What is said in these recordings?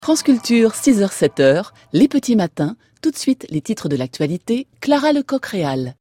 France Culture, 6h-7h, les petits matins, tout de suite les titres de l'actualité, Clara Lecoq-Réal.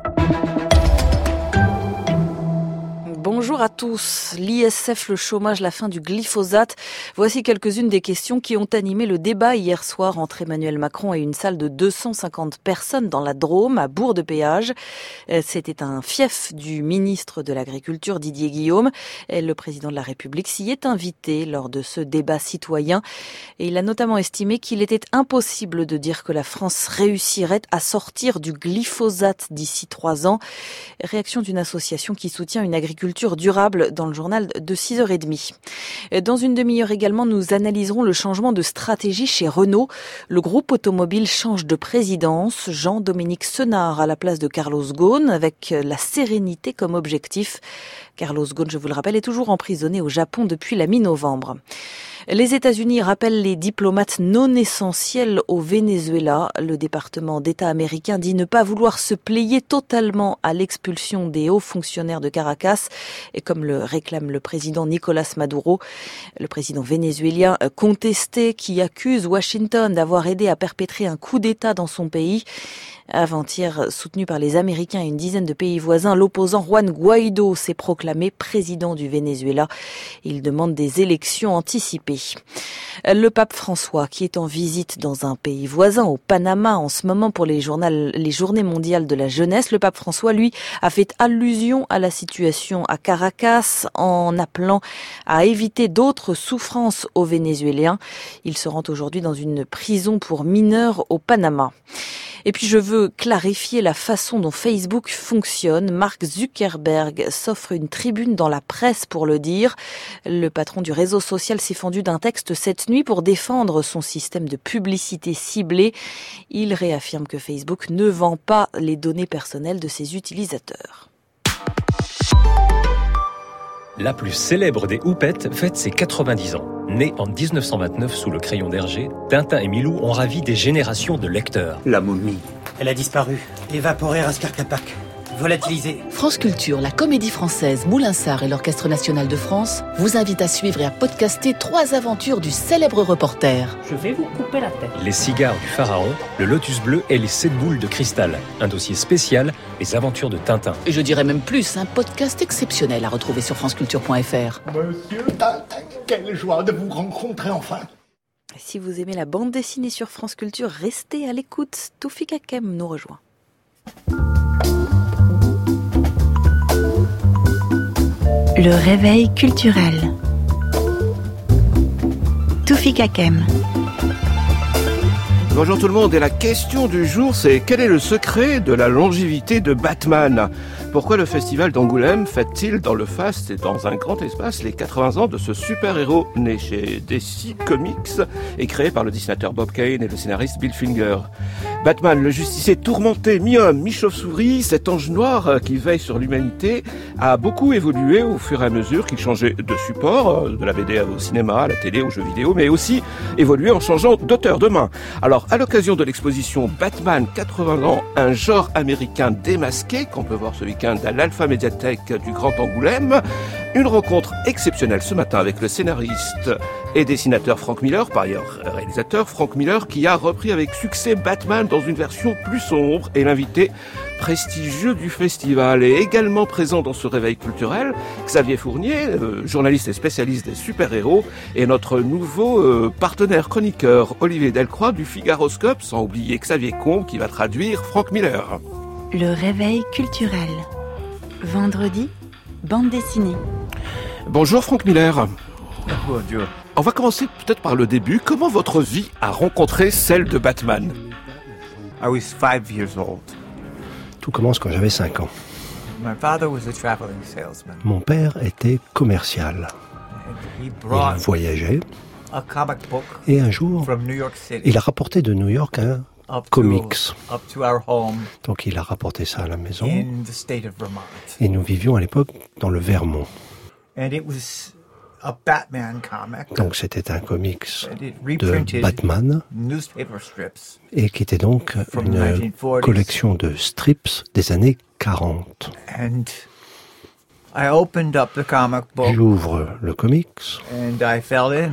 Bonjour à tous. L'ISF, le chômage, la fin du glyphosate. Voici quelques-unes des questions qui ont animé le débat hier soir entre Emmanuel Macron et une salle de 250 personnes dans la Drôme, à Bourg-de-Péage. C'était un fief du ministre de l'Agriculture, Didier Guillaume. Le président de la République s'y est invité lors de ce débat citoyen. Et il a notamment estimé qu'il était impossible de dire que la France réussirait à sortir du glyphosate d'ici 3 ans. Réaction d'une association qui soutient une agriculture durable dans le journal de 6h30. Dans une demi-heure également, nous analyserons le changement de stratégie chez Renault. Le groupe automobile change de présidence. Jean-Dominique Senard à la place de Carlos Ghosn, avec la sérénité comme objectif. Carlos Ghosn, je vous le rappelle, est toujours emprisonné au Japon depuis la mi-novembre. Les États-Unis rappellent les diplomates non essentiels au Venezuela. Le département d'État américain dit ne pas vouloir se plier totalement à l'expulsion des hauts fonctionnaires de Caracas, et comme le réclame le président Nicolás Maduro, le président vénézuélien contesté qui accuse Washington d'avoir aidé à perpétrer un coup d'État dans son pays. Avant-hier, soutenu par les Américains et une dizaine de pays voisins, l'opposant Juan Guaido s'est proclamé président du Venezuela. Il demande des élections anticipées. Le pape François, qui est en visite dans un pays voisin, au Panama, en ce moment pour les journées mondiales de la jeunesse, le pape François, lui, a fait allusion à la situation à Caracas en appelant à éviter d'autres souffrances aux Vénézuéliens. Il se rend aujourd'hui dans une prison pour mineurs au Panama. Et puis je veux clarifier la façon dont Facebook fonctionne. Mark Zuckerberg s'offre une tribune dans la presse pour le dire. Le patron du réseau social s'est fendu d'un texte cette nuit pour défendre son système de publicité ciblée. Il réaffirme que Facebook ne vend pas les données personnelles de ses utilisateurs. La plus célèbre des houpettes fête ses 90 ans. Née en 1929 sous le crayon d'Hergé, Tintin et Milou ont ravi des générations de lecteurs. La momie. Elle a disparu. Évaporée à Scarcapac. Volatilisée. France Culture, la Comédie Française, Moulinsart et l'Orchestre National de France vous invitent à suivre et à podcaster 3 aventures du célèbre reporter. Je vais vous couper la tête. Les cigares du pharaon, le lotus bleu et les 7 boules de cristal. Un dossier spécial, les aventures de Tintin. Et je dirais même plus, un podcast exceptionnel à retrouver sur franceculture.fr. Monsieur Tintin, quelle joie de vous rencontrer enfin. Si vous aimez la bande dessinée sur France Culture, restez à l'écoute. Toufik Hakem nous rejoint. Le réveil culturel. Toufik Hakem. Bonjour tout le monde, et la question du jour c'est: quel est le secret de la longévité de Batman ? Pourquoi le festival d'Angoulême fête-t-il dans le faste et dans un grand espace les 80 ans de ce super-héros né chez DC Comics et créé par le dessinateur Bob Kane et le scénariste Bill Finger ? Batman, le justicier tourmenté, mi-homme, mi-chauve-souris, cet ange noir qui veille sur l'humanité, a beaucoup évolué au fur et à mesure qu'il changeait de support, de la BD au cinéma, à la télé, aux jeux vidéo, mais aussi évolué en changeant d'auteur de main. Alors, à l'occasion de l'exposition Batman 80 ans, un genre américain démasqué, qu'on peut voir ce week-end à l'Alpha Médiathèque du Grand Angoulême, une rencontre exceptionnelle ce matin avec le scénariste et dessinateur Frank Miller, par ailleurs réalisateur Frank Miller, qui a repris avec succès Batman dans une version plus sombre, et l'invité prestigieux du festival est également présent dans ce réveil culturel, Xavier Fournier, journaliste et spécialiste des super-héros, et notre nouveau partenaire chroniqueur Olivier Delcroix du Figaroscope, sans oublier Xavier Combe qui va traduire Frank Miller. Le réveil culturel. Vendredi, bande dessinée. Bonjour Frank Miller. Bonjour. On va commencer peut-être par le début. Comment votre vie a rencontré celle de Batman ? I was 5 years old. Tout commence quand j'avais 5 ans. My father was a traveling salesman. Mon père était commercial. He Il brought voyageait a comic book et un jour, from New York City il a rapporté de New York un up comics. to our home Donc il a rapporté ça à la maison in the state of Vermont. et nous vivions à l'époque dans le Vermont. And it was a Batman comic. Donc c'était un comics And it de reprinted Batman newspaper strips. et qui était donc From une 1940s. collection de strips des années 40. And I opened up the comic book J'ouvre le comics and I fell in.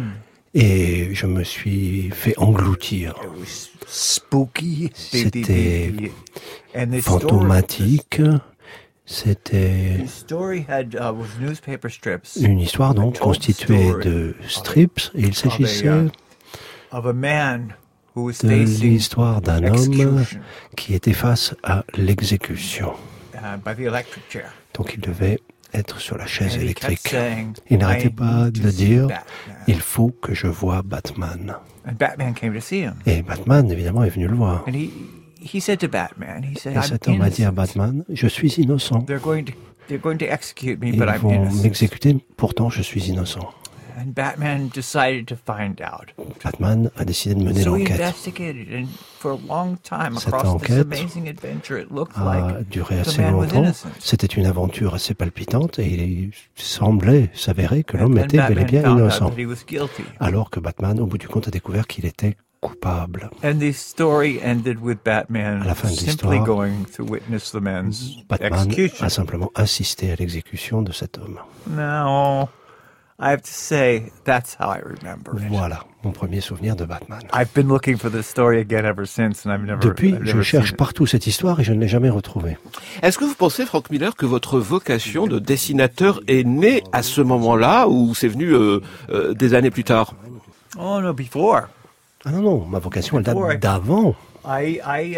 Et je me suis fait engloutir. It was spooky. C'était And the fantomatique. C'était The story had was newspaper strips une histoire donc constituée de strips. Et il s'agissait of a man who was de facing l'histoire d'un homme execution qui était face à l'exécution. by the electric chair. Donc il devait être sur la chaise And he kept électrique. saying, Il n'arrêtait "I pas need de to see dire Batman." « Il faut que je voie Batman And Batman came to see him. ». Et Batman, évidemment, est venu le voir. And he said to Batman, he said, Et cet homme a dit à "I'm innocent. Batman « Je suis innocent. They're going to execute me, Ils but I'm vont innocent." m'exécuter, pourtant je suis innocent. And Batman decided to find out. Batman a décidé de mener So he l'enquête. investigated, and for a long time, Cette across this enquête amazing adventure, it looked A like duré the assez man was longtemps. innocent. C'était une aventure assez palpitante et il semblait s'avérer que And l'homme then était bel et Batman bien found out innocent. that he was guilty. Alors que Batman, au bout du compte, a découvert qu'il était coupable. And the story ended with Batman À la fin de simply l'histoire, going to witness the man's Batman execution. a simplement assisté à l'exécution de cet homme. Now, I have to say, that's how I remember it. Voilà mon premier souvenir de Batman. I've been looking for this story again ever since, and I've Depuis, never je cherche seen it. partout cette histoire et je ne l'ai jamais retrouvée. Est-ce que vous pensez, Frank Miller, que votre vocation de dessinateur est née à ce moment-là ou c'est venu des années plus tard? Oh no, before. Ah non, non, ma vocation, elle Ouais. date d'avant. I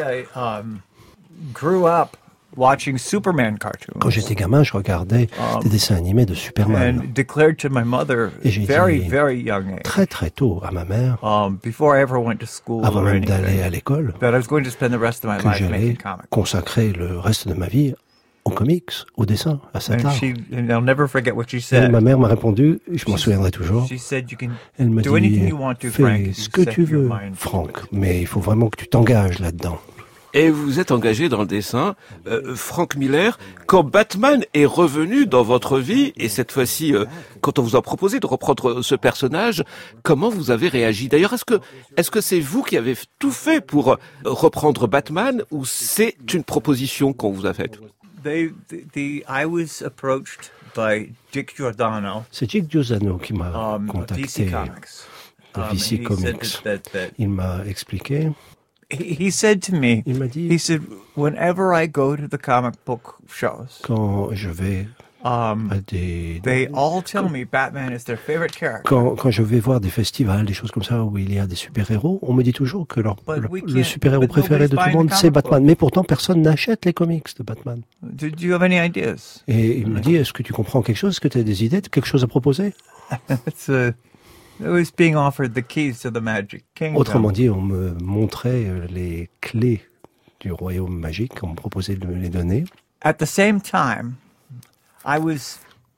grew up watching Superman cartoons. Quand j'étais gamin, je regardais des dessins animés de Superman. And declared to my mother Et j'ai very, dit very young age, très très tôt à ma mère, before I ever went to school avant or même d'aller anything, à l'école, that I was going to spend the rest of my que life j'allais making comics. consacrer le reste de ma vie aux comics, au dessin, à cet And art. and I'll never forget what she Et said. ma mère m'a répondu, je m'en souviendrai toujours, She said, "You can elle me do anything dit, you want to, Frank, fais if ce you que set tu your veux, mind to Franck, it." mais il faut vraiment que tu t'engages là-dedans. Et vous êtes engagé dans le dessin. Frank Miller, quand Batman est revenu dans votre vie, et cette fois-ci, quand on vous a proposé de reprendre ce personnage, comment vous avez réagi? D'ailleurs, est-ce que c'est vous qui avez tout fait pour reprendre Batman, ou c'est une proposition qu'on vous a faite? I was approached by Dick Giordano, C'est Dick Giordano qui m'a contacté DC Comics. de And DC he Comics. said that Il m'a expliqué, he said to me, il m'a dit, he said, whenever I go to the comic book shows, quand je vais à des... they all tell me Batman is their favorite character. Quand je vais voir des festivals, des choses comme ça où il y a des super-héros, on me dit toujours que le super-héros préféré de tout le monde, c'est Batman. Mais pourtant, personne n'achète les comics de Batman. Do you have any ideas? Et il me dit, est-ce que tu comprends quelque chose? Est-ce que tu as des idées, quelque chose à proposer? It was being offered the keys to the Magic Kingdom. Autrement dit, on me montrait les clés du royaume magique, on me proposait de me les donner. At the same time, I was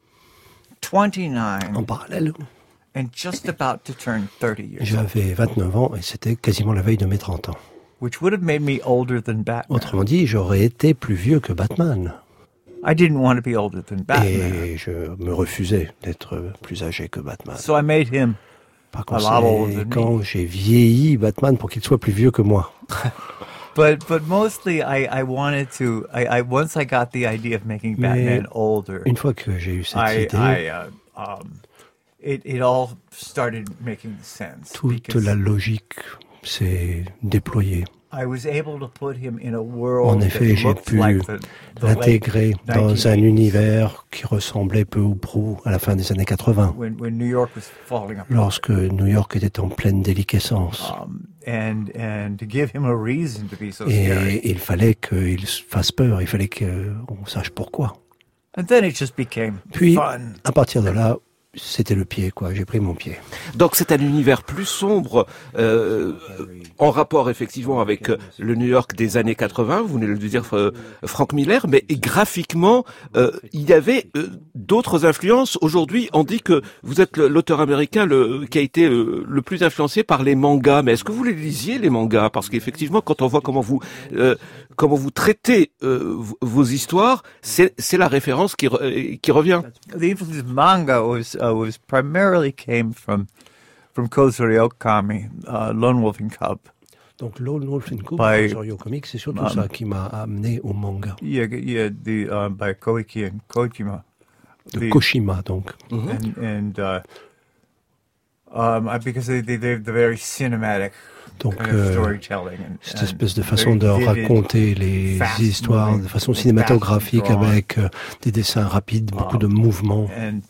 29 En parallèle, and just about to turn 30 years old, j'avais 29 ans et c'était quasiment la veille de mes 30 ans. which would have made me older than Batman. Autrement dit, j'aurais été plus vieux que Batman. I didn't want to be older than Batman. Et je me refusais d'être plus âgé que Batman. So I made him Par a lot older than conséquent, me. j'ai vieilli Batman pour qu'il soit plus vieux que moi. But mostly I wanted to, once I got the idea of making Batman older, Une fois que j'ai eu cette idée, it all started making sense. toute because la logique s'est déployée. I was able to put him in a world En effet, that j'ai looked pu like the l'intégrer late dans un 1980s, univers qui ressemblait peu ou prou à la fin des années 80, when New York was falling apart. lorsque New York était en pleine déliquescence. And to give him a reason to be so scary. Et il fallait qu'il fasse peur, il fallait qu'on sache pourquoi. And then it just became Puis, fun. à partir de là, c'était le pied, quoi. J'ai pris mon pied. Donc c'est un univers plus sombre, en rapport effectivement avec le New York des années 80, vous venez de le dire Frank Miller, mais graphiquement, il y avait d'autres influences. Aujourd'hui, on dit que vous êtes l'auteur américain qui a été le plus influencé par les mangas, mais est-ce que vous les lisiez, les mangas? Parce qu'effectivement, quand on voit comment vous traitez vos histoires, c'est la référence qui revient. The influence of manga was primarily came from Kozuri Okami, Lone Wolf and Cub. Donc, Lone Wolf and Cub, By- sur Yo Comics, c'est surtout ça qui m'a amené au manga. Yeah, by Koiki and Kojima. De Koshima, donc. And Because they're very cinematic. Donc, cette espèce de façon de raconter les histoires de façon cinématographique avec des dessins rapides, beaucoup de mouvements.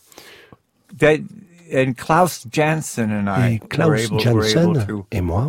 And Klaus Janson and I Klaus Janson et moi,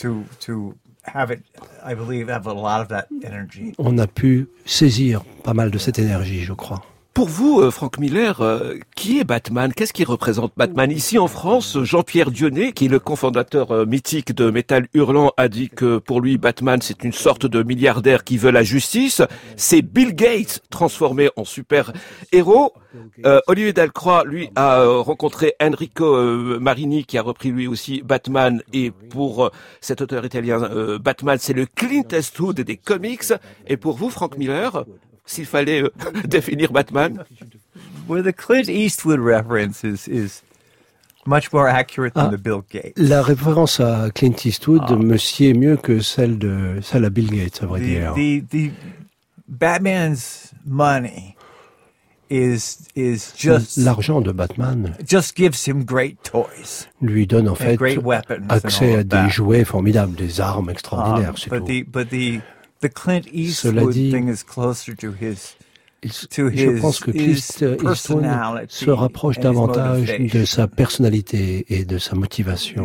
on a pu saisir pas mal de cette énergie, je crois. Pour vous, Frank Miller, qui est Batman? Qu'est-ce qui représente Batman? Ici en France, Jean-Pierre Dionnet, qui est le cofondateur mythique de Métal Hurlant, a dit que pour lui, Batman, c'est une sorte de milliardaire qui veut la justice. C'est Bill Gates transformé en super-héros. Olivier Delcroix, lui, a rencontré Enrico Marini, qui a repris lui aussi Batman. Et pour cet auteur italien, Batman, c'est le Clint Eastwood des comics. Et pour vous, Frank Miller, s'il fallait définir Batman? Well, the Clint Eastwood reference is much more accurate than the Bill Gates. La référence à Clint Eastwood me sied mieux que celle à Bill Gates, à vrai dire. The Batman's money is just l'argent de Batman just gives him great toys. Lui donne en fait accès à des jouets formidables, des armes extraordinaires, c'est tout. But the Clint Eastwood thing is closer to his je pense que Clint Eastwood se rapproche davantage de sa personnalité et de sa motivation.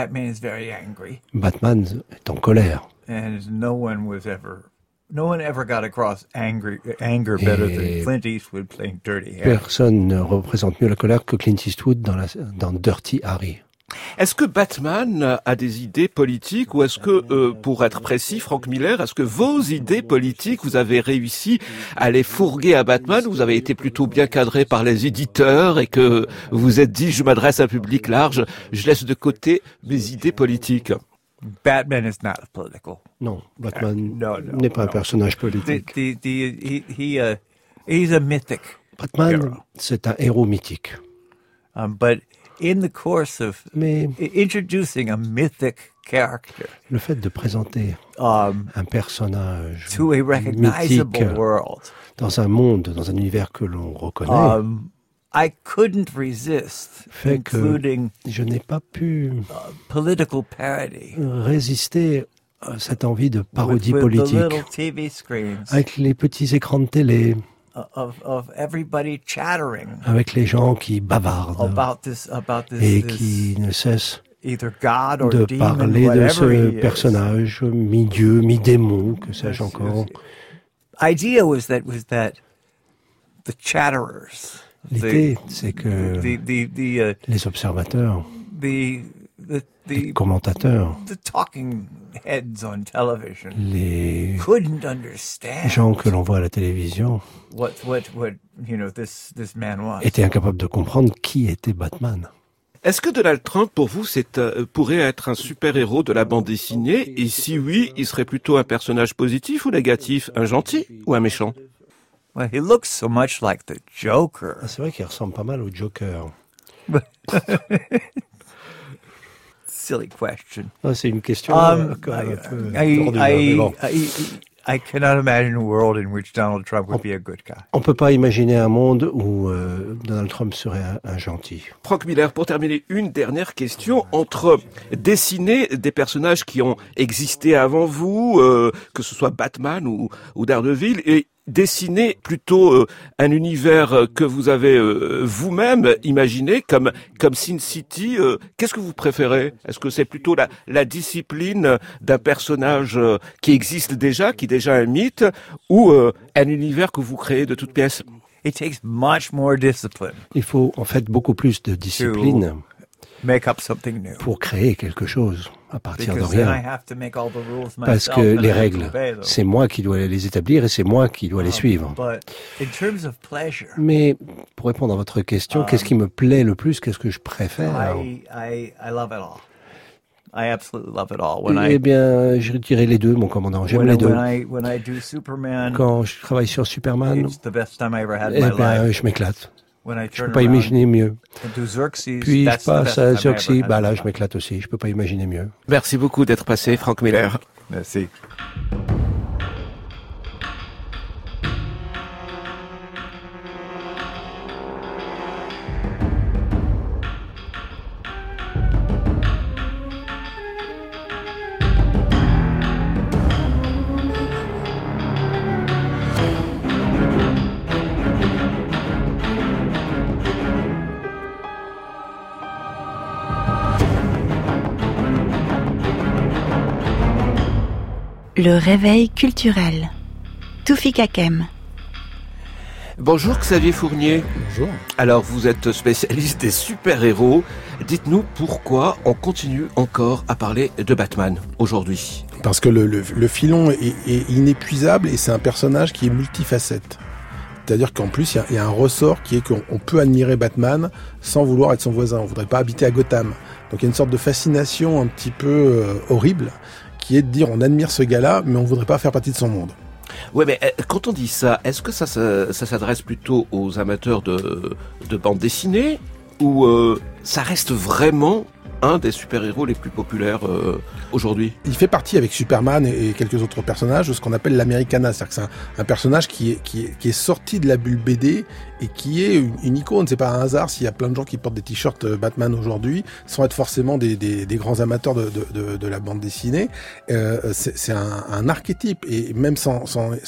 Batman est en colère. And no one ever got across anger better than Clint Eastwood playing Dirty Harry. Personne ne représente mieux la colère que Clint Eastwood dans Dirty Harry. Est-ce que Batman a des idées politiques ou est-ce que, pour être précis, Frank Miller, est-ce que vos idées politiques, vous avez réussi à les fourguer à Batman ou vous avez été plutôt bien cadré par les éditeurs et que vous vous êtes dit, je m'adresse à un public large, je laisse de côté mes idées politiques? Batman is not political. Non, Batman n'est pas un personnage politique. He's a mythic. Batman, c'est un héros mythique. But in the course of introducing a mythic character, le fait de présenter un personnage to a recognizable mythique world, dans un monde, dans un univers que l'on reconnaît, I couldn't resist fait que je n'ai pas pu political parody, résister à cette envie de parodie politique avec les petits écrans de télé. Of everybody chattering avec les gens qui bavardent et qui ne cessent de parler de ce personnage, mi-dieu, mi-démon, que sais-je encore. L'idée, c'est que les observateurs, les commentateurs, les gens que l'on voit à la télévision étaient incapables de comprendre qui était Batman. Est-ce que Donald Trump, pour vous, pourrait être un super-héros de la bande dessinée? Et si oui, il serait plutôt un personnage positif ou négatif? Un gentil ou un méchant? Well, he looks so much like the Joker. C'est vrai qu'il ressemble pas mal au Joker. Silly question. C'est une question I cannot imagine a world in which Donald Trump would be a good guy. On peut pas imaginer un monde où Donald Trump serait un gentil. Frank Miller, pour terminer, une dernière question. Entre dessiner des personnages qui ont existé avant vous, que ce soit Batman ou Daredevil, et dessiner plutôt un univers que vous avez vous-même imaginé comme Sin City, qu'est-ce que vous préférez? Est-ce que c'est plutôt la discipline d'un personnage qui existe déjà, qui est déjà un mythe, ou un univers que vous créez de toutes pièces? It takes much more discipline. Il faut en fait beaucoup plus de discipline make up something new. Pour créer quelque chose à partir de rien. Parce que les règles, c'est moi qui dois les établir et c'est moi qui dois les suivre. Mais pour répondre à votre question, qu'est-ce qui me plaît le plus, qu'est-ce que je préfère? Eh bien, je dirais les deux, mon commandant. J'aime les deux. Quand je travaille sur Superman, eh bien, je m'éclate. Je peux pas imaginer mieux. Puis je passe à Xerxes, là je m'éclate aussi, je peux pas imaginer mieux. Merci beaucoup d'être passé, Frank Miller. Merci. Le réveil culturel. Toufik Hakem. Bonjour Xavier Fournier. Bonjour. Alors vous êtes spécialiste des super-héros. Dites-nous pourquoi on continue encore à parler de Batman aujourd'hui. Parce que le filon est inépuisable et c'est un personnage qui est multifacette. C'est-à-dire qu'en plus, il y a un ressort qui est qu'on peut admirer Batman sans vouloir être son voisin. On voudrait pas habiter à Gotham. Donc il y a une sorte de fascination un petit peu horrible qui est de dire on admire ce gars-là, mais on voudrait pas faire partie de son monde. Ouais, mais quand on dit ça, est-ce que ça s'adresse plutôt aux amateurs de bande dessinée ou ça reste vraiment un des super-héros les plus populaires aujourd'hui? Il fait partie avec Superman et quelques autres personnages de ce qu'on appelle l'Americana, c'est-à-dire que c'est un personnage qui est sorti de la bulle BD et qui est une icône. C'est pas un hasard s'il y a plein de gens qui portent des t-shirts Batman aujourd'hui, sans être forcément des grands amateurs de la bande dessinée. C'est un archétype et même sans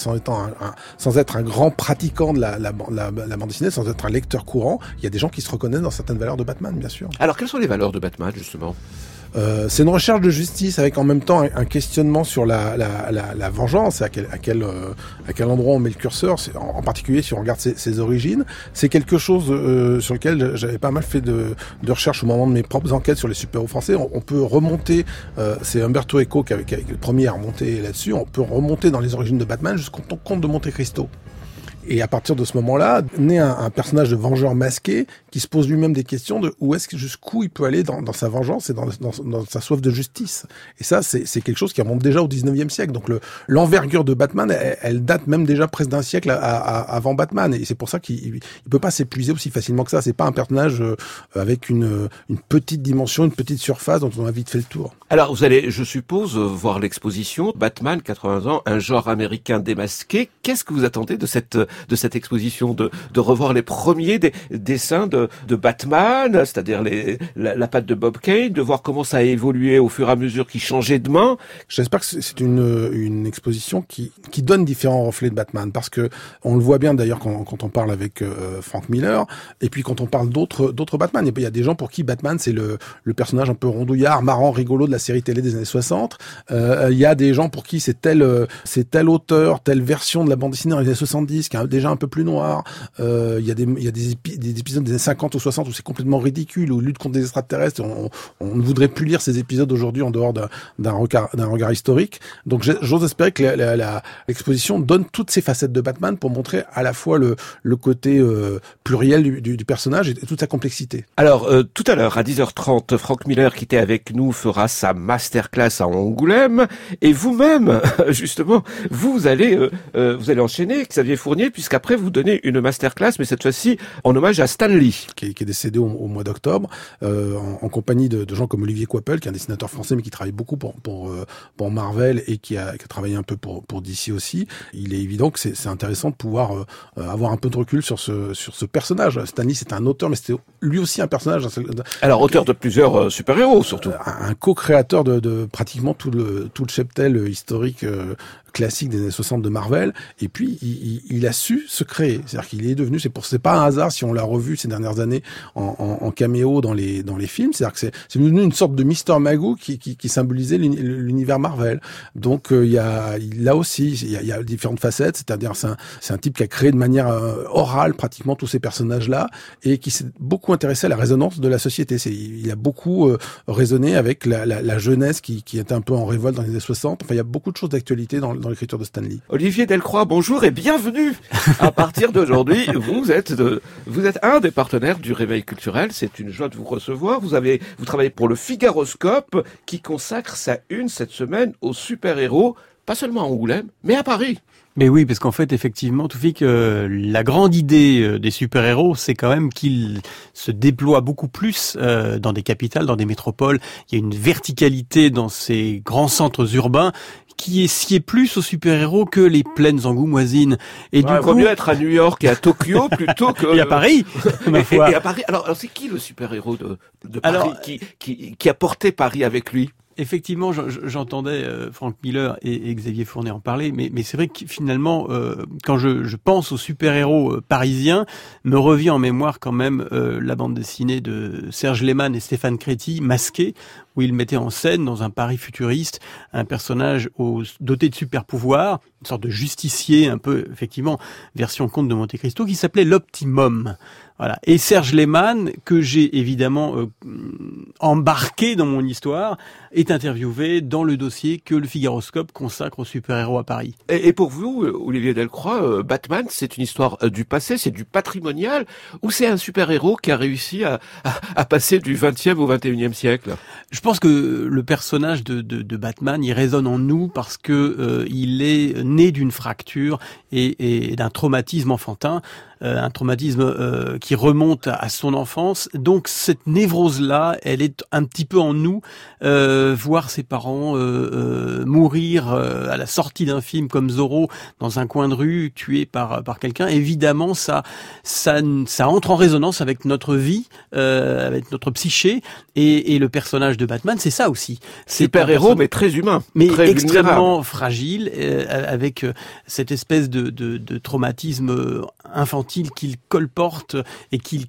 être un grand pratiquant de la bande dessinée, sans être un lecteur courant, il y a des gens qui se reconnaissent dans certaines valeurs de Batman, bien sûr. Alors quelles sont les valeurs de Batman justement? C'est une recherche de justice avec en même temps un questionnement sur la vengeance, à quel endroit on met le curseur, en particulier si on regarde ses origines. C'est quelque chose sur lequel j'avais pas mal fait de recherche au moment de mes propres enquêtes sur les super-héros français. On peut remonter, c'est Umberto Eco qui est le premier à remonter là-dessus, on peut remonter dans les origines de Batman jusqu'au Comte de Monte Cristo. Et à partir de ce moment-là, naît un personnage de vengeur masqué qui se pose lui-même des questions de jusqu'où il peut aller dans sa vengeance et dans sa soif de justice. Et ça, c'est quelque chose qui remonte déjà au 19e siècle. Donc l'envergure de Batman, elle date même déjà presque d'un siècle avant Batman. Et c'est pour ça qu'il peut pas s'épuiser aussi facilement que ça. C'est pas un personnage avec une petite dimension, une petite surface dont on a vite fait le tour. Alors vous allez, je suppose, voir l'exposition Batman 80 ans, un genre américain démasqué. Qu'est-ce que vous attendez de cette exposition, de revoir les premiers dessins de Batman, c'est-à-dire la patte de Bob Kane, de voir comment ça a évolué au fur et à mesure qu'il changeait de main? J'espère que c'est une exposition qui donne différents reflets de Batman, parce que on le voit bien d'ailleurs quand on parle avec Frank Miller, et puis quand on parle d'autres Batman. Il y a des gens pour qui Batman c'est le personnage un peu rondouillard, marrant, rigolo de la série télé des années 60. Il y a des gens pour qui c'est tel auteur, telle version de la bande dessinée dans les années 70 qui est déjà un peu plus noir. Il y a des épisodes des années 50 ou 60 où c'est complètement ridicule, où lutte contre des extraterrestres. On ne voudrait plus lire ces épisodes aujourd'hui en dehors d'un regard historique. Donc j'ose espérer que l'exposition donne toutes ces facettes de Batman pour montrer à la fois le côté pluriel du personnage et toute sa complexité. Alors tout à l'heure à 10h30, Frank Miller qui était avec nous fera sa masterclass à Angoulême, et vous-même justement vous allez enchaîner, Xavier Fournier, puisqu'après vous donnez une masterclass, mais cette fois-ci en hommage à Stan Lee, qui est décédé au mois d'octobre, en compagnie de gens comme Olivier Coipel, qui est un dessinateur français mais qui travaille beaucoup pour Marvel et qui a travaillé un peu pour DC aussi. Il est évident que c'est intéressant de pouvoir avoir un peu de recul sur ce personnage. Stan Lee, c'est un auteur, mais c'était lui aussi un personnage. Alors auteur de plusieurs super-héros surtout. Un co-créateur de pratiquement tout le cheptel historique classique des années 60 de Marvel, et puis il a su se créer. C'est-à-dire qu'il est devenu, c'est pas un hasard si on l'a revu ces dernières années en caméo dans les films. C'est-à-dire que c'est devenu une sorte de Mr. Magoo qui symbolisait l'univers Marvel. Donc il y a différentes facettes. C'est-à-dire c'est un type qui a créé de manière orale pratiquement tous ces personnages-là et qui s'est beaucoup intéressé à la résonance de la société. Il a beaucoup raisonné avec la jeunesse qui était un peu en révolte dans les années 60. Enfin, il y a beaucoup de choses d'actualité dans l'écriture de Stan Lee. Olivier Delcroix, bonjour et bienvenue. À partir d'aujourd'hui, vous êtes un des partenaires du Réveil culturel. C'est une joie de vous recevoir. Vous travaillez pour le Figaroscope qui consacre sa une cette semaine aux super-héros, pas seulement à Angoulême, mais à Paris. Mais oui, parce qu'en fait, effectivement, Toufik, la grande idée des super-héros, c'est quand même qu'ils se déploient beaucoup plus dans des capitales, dans des métropoles. Il y a une verticalité dans ces grands centres urbains qui est plus aux super-héros que les plaines angoumoisines. Et du coup, vaut mieux être à New York et à Tokyo plutôt que... Et à Paris, ma foi. Et à Paris. Alors c'est qui le super-héros de Paris qui a porté Paris avec lui? effectivement, j'entendais Frank Miller et Xavier Fournier en parler, mais c'est vrai que finalement, quand je pense aux super-héros parisiens, me revient en mémoire quand même la bande dessinée de Serge Lehmann et Stéphane Créti, Masqué, où il mettait en scène, dans un Paris futuriste, un personnage doté de super-pouvoirs, une sorte de justicier, un peu, effectivement, version Comte de Monte Cristo, qui s'appelait l'Optimum. Voilà. Et Serge Lehmann, que j'ai évidemment embarqué dans mon histoire, est interviewé dans le dossier que le Figaroscope consacre aux super-héros à Paris. Et pour vous, Olivier Delcroix, Batman, c'est une histoire du passé, c'est du patrimonial, ou c'est un super-héros qui a réussi à passer du 20e au 21e siècle? Je pense que le personnage de Batman, il résonne en nous parce que il est né d'une fracture et d'un traumatisme enfantin. Un traumatisme qui remonte à son enfance. Donc cette névrose-là, elle est un petit peu en nous. Voir ses parents mourir à la sortie d'un film comme Zorro dans un coin de rue, tué par quelqu'un, évidemment ça entre en résonance avec notre vie, avec notre psyché. Et le personnage de Batman, c'est ça aussi. Super-héros, mais très humain, mais très extrêmement fragile, avec cette espèce de traumatisme infantile qu'il colporte et qui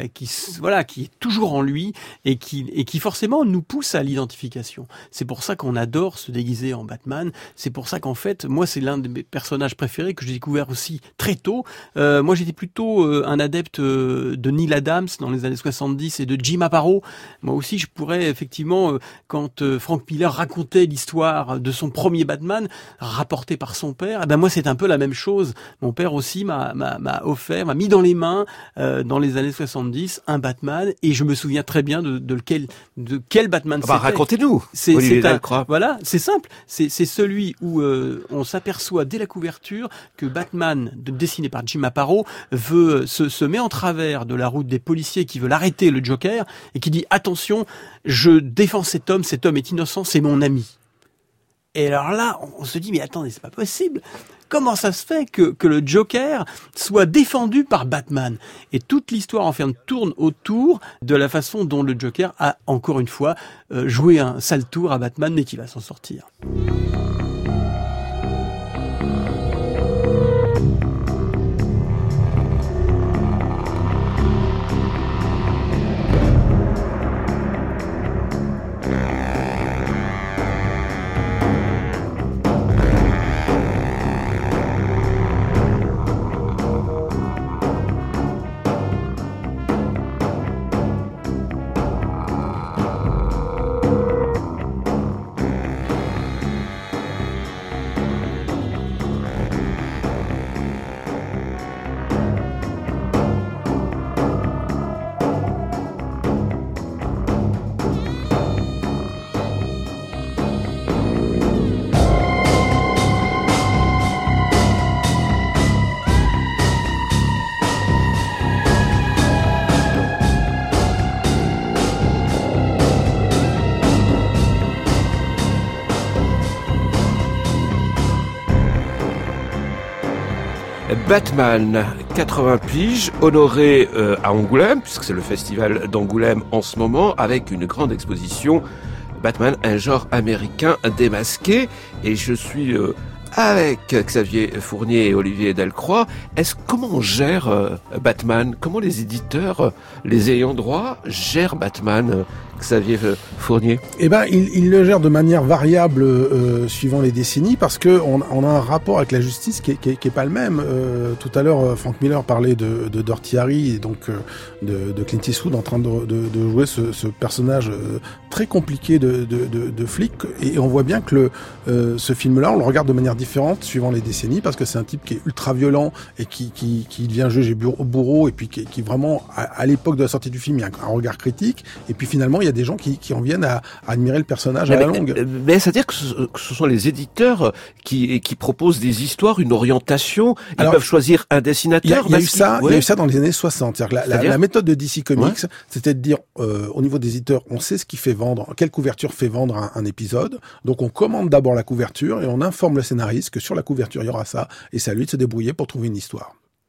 est toujours en lui et qui forcément nous pousse à l'identification. C'est pour ça qu'on adore se déguiser en Batman. C'est pour ça qu'en fait, moi, c'est l'un de mes personnages préférés que j'ai découvert aussi très tôt. Moi, j'étais plutôt un adepte de Neil Adams dans les années 70 et de Jim Aparo. Moi aussi, je pourrais effectivement, quand Frank Miller racontait l'histoire de son premier Batman, rapporté par son père, moi, c'est un peu la même chose. Mon père aussi m'a mis dans les mains dans les années 70 un Batman, et je me souviens très bien de quel Batman c'était. Racontez-nous, Olivier Delcroix. Voilà, c'est simple, c'est celui où on s'aperçoit dès la couverture que Batman, dessiné par Jim Aparo, se met en travers de la route des policiers qui veulent arrêter le Joker et qui dit attention, je défends cet homme est innocent, c'est mon ami. Et alors là, on se dit mais attendez, c'est pas possible. Comment ça se fait que le Joker soit défendu par Batman? Et toute l'histoire en fait tourne autour de la façon dont le Joker a encore une fois joué un sale tour à Batman, mais qui va s'en sortir. Batman, 80 piges, honoré à Angoulême, puisque c'est le festival d'Angoulême en ce moment, avec une grande exposition Batman, un genre américain démasqué. Et je suis avec Xavier Fournier et Olivier Delcroix. Comment on gère Batman? Comment les éditeurs, les ayants droit, gèrent Batman, Xavier Fournier? Il le gère de manière variable suivant les décennies, parce que on a un rapport avec la justice qui est pas le même. Tout à l'heure, Frank Miller parlait de Dirty Harry et donc de Clint Eastwood en train de jouer ce personnage très compliqué de flic, et on voit bien que ce film-là, on le regarde de manière différente suivant les décennies, parce que c'est un type qui est ultra violent et qui devient juge et bourreau, et puis qui vraiment à l'époque de la sortie du film, il y a un regard critique, et puis finalement il y a des gens qui en viennent à admirer le personnage à la longue. Mais c'est-à-dire que ce sont les éditeurs qui proposent des histoires, une orientation. Ils peuvent choisir un dessinateur. Il y a eu ça dans les années 60. C'est-à-dire que la méthode de DC Comics, c'était de dire au niveau des éditeurs, on sait ce qui fait vendre, quelle couverture fait vendre un épisode. Donc on commande d'abord la couverture et on informe le scénariste que sur la couverture il y aura ça, et c'est à lui de se débrouiller pour trouver une histoire.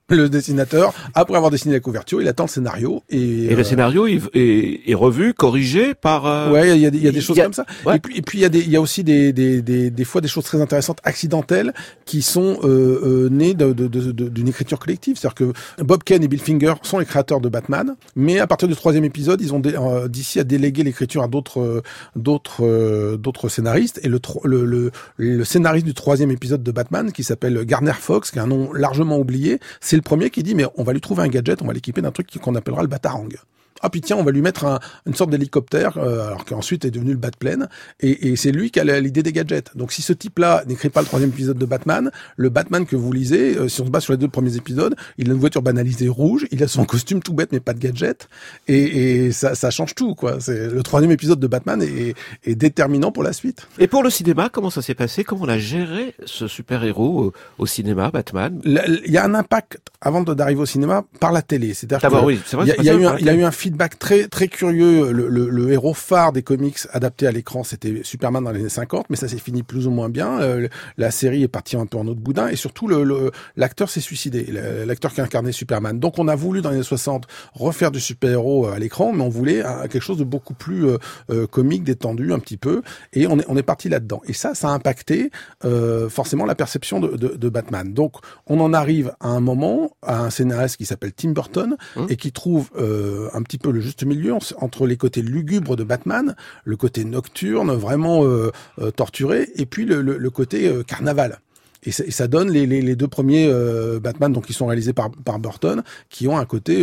Le dessinateur, après avoir dessiné la couverture, il attend le scénario et le scénario est revu, corrigé par. Ouais, il y a des choses comme ça. Ouais. Et puis il y a aussi des fois des choses très intéressantes, accidentelles, qui sont nées d'une écriture collective. C'est-à-dire que Bob Kane et Bill Finger sont les créateurs de Batman, mais à partir du 3e épisode, ils ont DC a délégué l'écriture à d'autres scénaristes. Et le scénariste du 3e épisode de Batman, qui s'appelle Garner Fox, qui est un nom largement oublié, c'est le premier qui dit mais on va lui trouver un gadget, on va l'équiper d'un truc qu'on appellera le Batarang. Ah puis tiens, on va lui mettre une sorte d'hélicoptère, alors qu'ensuite est devenu le Batplane, et c'est lui qui a l'idée des gadgets. Donc si ce type-là n'écrit pas le 3e épisode de Batman, le Batman que vous lisez, si on se base sur les 2 premiers épisodes, il a une voiture banalisée rouge, il a son costume tout bête mais pas de gadget, et ça change tout, quoi. C'est le 3e épisode de Batman est déterminant pour la suite. Et pour le cinéma, comment ça s'est passé? Comment on a géré ce super-héros au cinéma, Batman? Il y a un impact avant d'arriver au cinéma par la télé. C'est-à-dire il y a eu un feedback très très curieux. Le héros phare des comics adapté à l'écran, c'était Superman dans les années 50, mais ça s'est fini plus ou moins bien. La série est partie un peu en autre boudin, et surtout l'acteur s'est suicidé, l'acteur qui incarnait Superman. Donc on a voulu dans les années 60 refaire du super-héros à l'écran, mais on voulait quelque chose de beaucoup plus comique, détendu un petit peu, et on est parti là-dedans. Et ça a impacté forcément la perception de Batman. Donc on en arrive à un moment à un scénariste qui s'appelle Tim Burton et qui trouve un petit peu le juste milieu entre les côtés lugubres de Batman, le côté nocturne, vraiment torturé, et puis le côté carnaval. Et ça donne les 2 premiers Batman, donc qui sont réalisés par Burton, qui ont un côté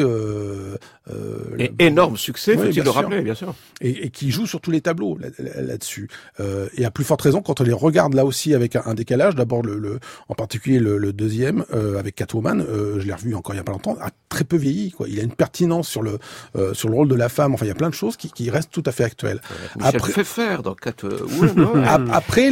énorme succès, faut-il le rappeler, bien sûr. Et qui jouent sur tous les tableaux là-dessus. Et à plus forte raison quand on les regarde là aussi avec un décalage. D'abord en particulier le 2e avec Catwoman, je l'ai revu encore il y a pas longtemps, a très peu vieilli, quoi. Il a une pertinence sur le rôle de la femme. Enfin, il y a plein de choses qui restent tout à fait actuelles. Michel Pfeiffer dans Catwoman. Après,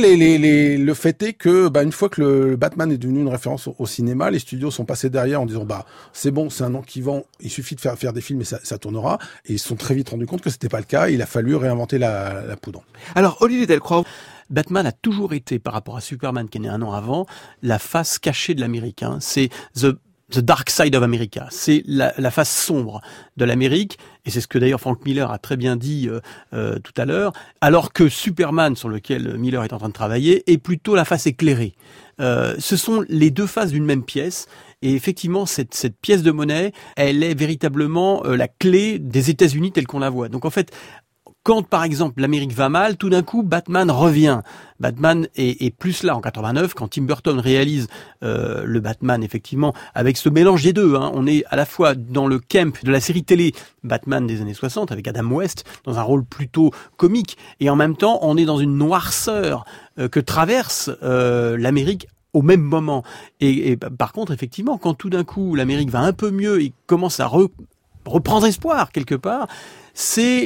le fait est que une fois que le Batman est devenu une référence au cinéma, les studios sont passés derrière en disant c'est bon, c'est un nom qui vend, il suffit de faire des films et ça tournera. Et ils se sont très vite rendus compte que c'était pas le cas. Il a fallu réinventer la poudre. Alors Olivier Delcroix, Batman a toujours été, par rapport à Superman qui est né un an avant, la face cachée de l'Amérique. C'est The Dark Side of America. C'est la face sombre de l'Amérique, et c'est ce que d'ailleurs Frank Miller a très bien dit tout à l'heure, alors que Superman, sur lequel Miller est en train de travailler, est plutôt la face éclairée. Ce sont les 2 faces d'une même pièce, et effectivement cette pièce de monnaie, elle est véritablement la clé des États-Unis telle qu'on la voit. Donc en fait, quand, par exemple, l'Amérique va mal, tout d'un coup, Batman revient. Batman est plus là en 89, quand Tim Burton réalise le Batman, effectivement, avec ce mélange des 2. On est à la fois dans le camp de la série télé Batman des années 60, avec Adam West, dans un rôle plutôt comique, et en même temps, on est dans une noirceur que traverse l'Amérique au même moment. Et par contre, effectivement, quand tout d'un coup, l'Amérique va un peu mieux et commence à reprendre espoir, quelque part, c'est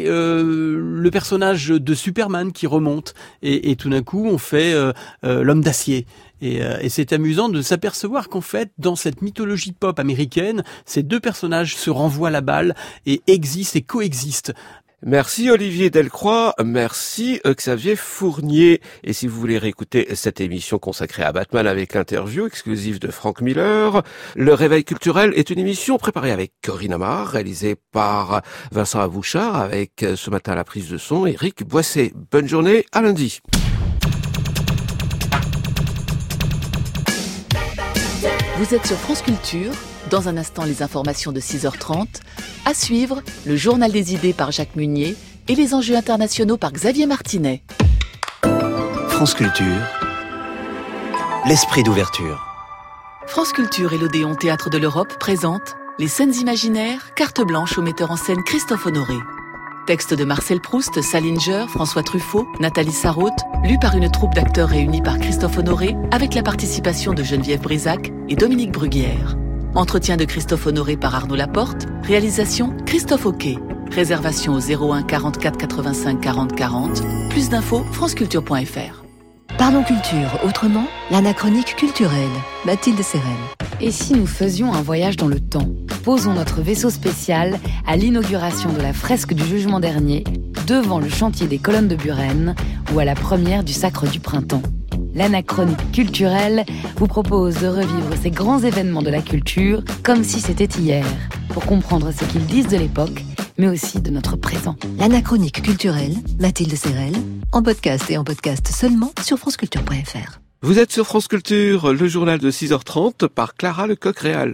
le personnage de Superman qui remonte, et tout d'un coup on fait l'homme d'acier, et c'est amusant de s'apercevoir qu'en fait dans cette mythologie pop américaine, ces 2 personnages se renvoient la balle et existent et coexistent. Merci Olivier Delcroix, merci Xavier Fournier. Et si vous voulez réécouter cette émission consacrée à Batman avec l'interview exclusive de Frank Miller, Le Réveil culturel est une émission préparée avec Corinne Amar, réalisée par Vincent Abouchard, avec ce matin à la prise de son Éric Boisset. Bonne journée, à lundi. Vous êtes sur France Culture. Dans un instant, les informations de 6h30. À suivre, le journal des idées par Jacques Munier et les enjeux internationaux par Xavier Martinet. France Culture, l'esprit d'ouverture. France Culture et l'Odéon Théâtre de l'Europe présentent Les scènes imaginaires, carte blanche au metteur en scène Christophe Honoré. Texte de Marcel Proust, Salinger, François Truffaut, Nathalie Sarraute, lu par une troupe d'acteurs réunis par Christophe Honoré avec la participation de Geneviève Brisac et Dominique Bruguière. Entretien de Christophe Honoré par Arnaud Laporte. Réalisation Christophe Auquet. Réservation au 01 44 85 40 40. Plus d'infos, franceculture.fr. Parlons culture, autrement, l'anachronique culturelle. Mathilde Sérène. Et si nous faisions un voyage dans le temps ? Posons notre vaisseau spécial à l'inauguration de la fresque du Jugement dernier, devant le chantier des colonnes de Buren ou à la première du Sacre du Printemps. l'anachronique culturelle, vous propose de revivre ces grands événements de la culture comme si c'était hier, pour comprendre ce qu'ils disent de l'époque, mais aussi de notre présent. L'anachronique culturelle, Mathilde Serrel, en podcast et en podcast seulement sur franceculture.fr. Vous êtes sur France Culture, le journal de 6h30 par Clara Lecoq-Réal.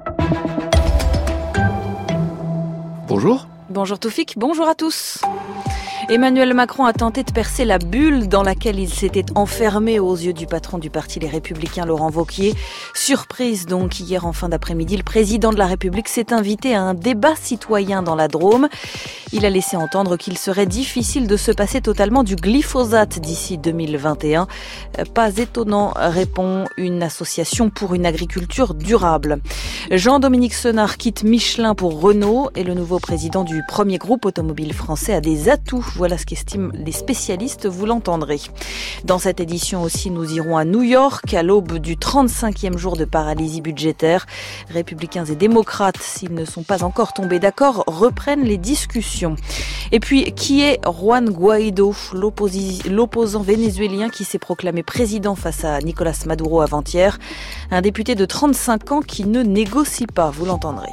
Bonjour. Bonjour Toufik, bonjour à tous. Emmanuel Macron a tenté de percer la bulle dans laquelle il s'était enfermé aux yeux du patron du parti Les Républicains, Laurent Wauquiez. Surprise donc, hier en fin d'après-midi, le président de la République s'est invité à un débat citoyen dans la Drôme. Il a laissé entendre qu'il serait difficile de se passer totalement du glyphosate d'ici 2021. Pas étonnant, répond une association pour une agriculture durable. Jean-Dominique Senard quitte Michelin pour Renault et le nouveau président du premier groupe automobile français a des atouts. Voilà ce qu'estiment les spécialistes, vous l'entendrez. Dans cette édition aussi, nous irons à New York, à l'aube du 35e jour de paralysie budgétaire. Républicains et démocrates, s'ils ne sont pas encore tombés d'accord, reprennent les discussions. Et puis, qui est Juan Guaido, l'opposant vénézuélien qui s'est proclamé président face à Nicolás Maduro avant-hier? Un député de 35 ans qui ne négocie pas, vous l'entendrez.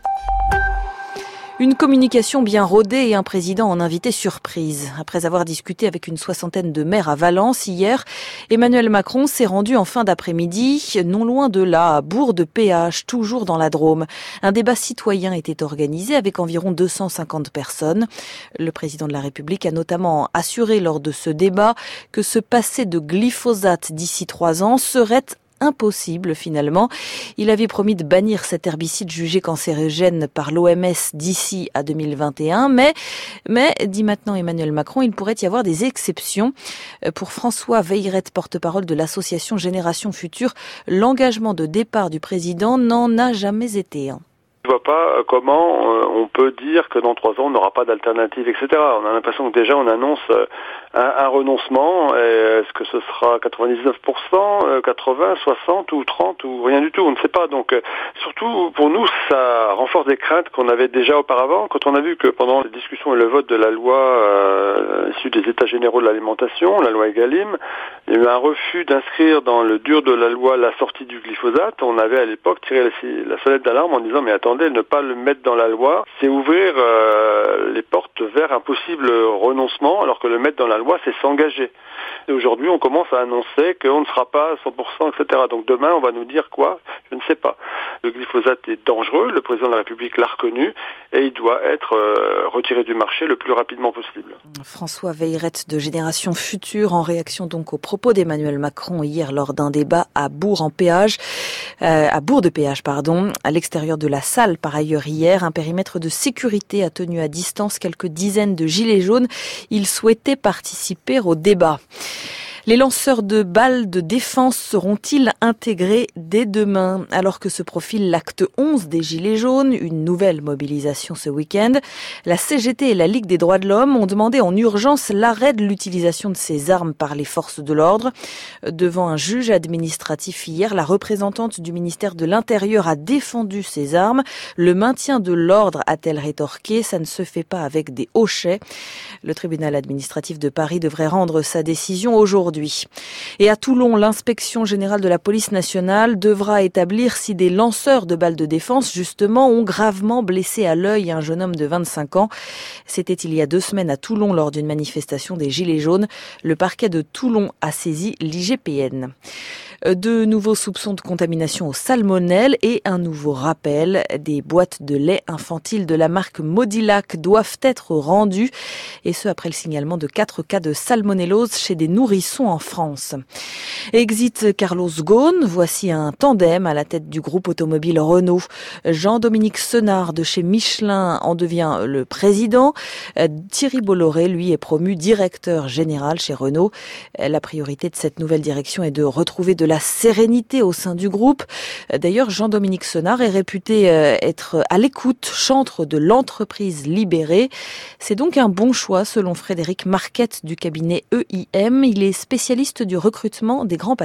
Une communication bien rodée et un président en invité surprise. Après avoir discuté avec une soixantaine de maires à Valence hier, Emmanuel Macron s'est rendu en fin d'après-midi, non loin de là, à Bourg-de-Péage, toujours dans la Drôme. Un débat citoyen était organisé avec environ 250 personnes. Le président de la République a notamment assuré lors de ce débat que se passer de glyphosate d'ici 3 ans serait impossible finalement. Il avait promis de bannir cet herbicide jugé cancérigène par l'OMS d'ici à 2021, mais dit maintenant Emmanuel Macron, il pourrait y avoir des exceptions. Pour François Veillerette, porte-parole de l'association Génération Future, l'engagement de départ du président n'en a jamais été un. Je ne vois pas comment on peut dire que dans 3 ans on n'aura pas d'alternative, etc. On a l'impression que déjà on annonce un renoncement. Est-ce que ce sera 99%, 80, 60 ou 30 ou rien du tout? On ne sait pas. Donc surtout pour nous, ça renforce des craintes qu'on avait déjà auparavant. Quand on a vu que pendant les discussions et le vote de la loi issue des États généraux de l'alimentation, la loi Egalim, il y a eu un refus d'inscrire dans le dur de la loi la sortie du glyphosate. On avait à l'époque tiré la sonnette d'alarme en disant mais attendez, ne pas le mettre dans la loi, c'est ouvrir les portes vers un possible renoncement, alors que le mettre dans la loi, c'est s'engager. Et aujourd'hui, on commence à annoncer qu'on ne sera pas à 100%, etc. Donc demain, on va nous dire quoi? Je ne sais pas. Le glyphosate est dangereux, le président de la République l'a reconnu, et il doit être retiré du marché le plus rapidement possible. François Veillerette de Génération Future, en réaction donc aux propos d'Emmanuel Macron hier lors d'un débat à Bourg-de-Péage, à l'extérieur de la salle par ailleurs hier. Un périmètre de sécurité a tenu à distance quelques dizaines de gilets jaunes. Ils souhaitaient participer au débat. Les lanceurs de balles de défense seront-ils intégrés dès demain, alors que se profile l'acte 11 des Gilets jaunes, une nouvelle mobilisation ce week-end? La CGT et la Ligue des droits de l'homme ont demandé en urgence l'arrêt de l'utilisation de ces armes par les forces de l'ordre. Devant un juge administratif hier, la représentante du ministère de l'Intérieur a défendu ces armes. Le maintien de l'ordre, a-t-elle rétorqué, ça ne se fait pas avec des hochets. Le tribunal administratif de Paris devrait rendre sa décision aujourd'hui. Et à Toulon, l'inspection générale de la police nationale devra établir si des lanceurs de balles de défense, justement, ont gravement blessé à l'œil un jeune homme de 25 ans. C'était il y a 2 semaines à Toulon lors d'une manifestation des Gilets jaunes. Le parquet de Toulon a saisi l'IGPN. De nouveaux soupçons de contamination au salmonelle et un nouveau rappel. Des boîtes de lait infantile de la marque Modilac doivent être rendues, et ce après le signalement de 4 cas de salmonellose chez des nourrissons en France. Exit Carlos Ghosn, voici un tandem à la tête du groupe automobile Renault. Jean-Dominique Senard de chez Michelin en devient le président. Thierry Bolloré, lui, est promu directeur général chez Renault. La priorité de cette nouvelle direction est de retrouver de la sérénité au sein du groupe. D'ailleurs, Jean-Dominique Senard est réputé être à l'écoute, chantre de l'entreprise libérée. C'est donc un bon choix selon Frédéric Marquette du cabinet EIM. Il est spécialiste du recrutement des grands patrons.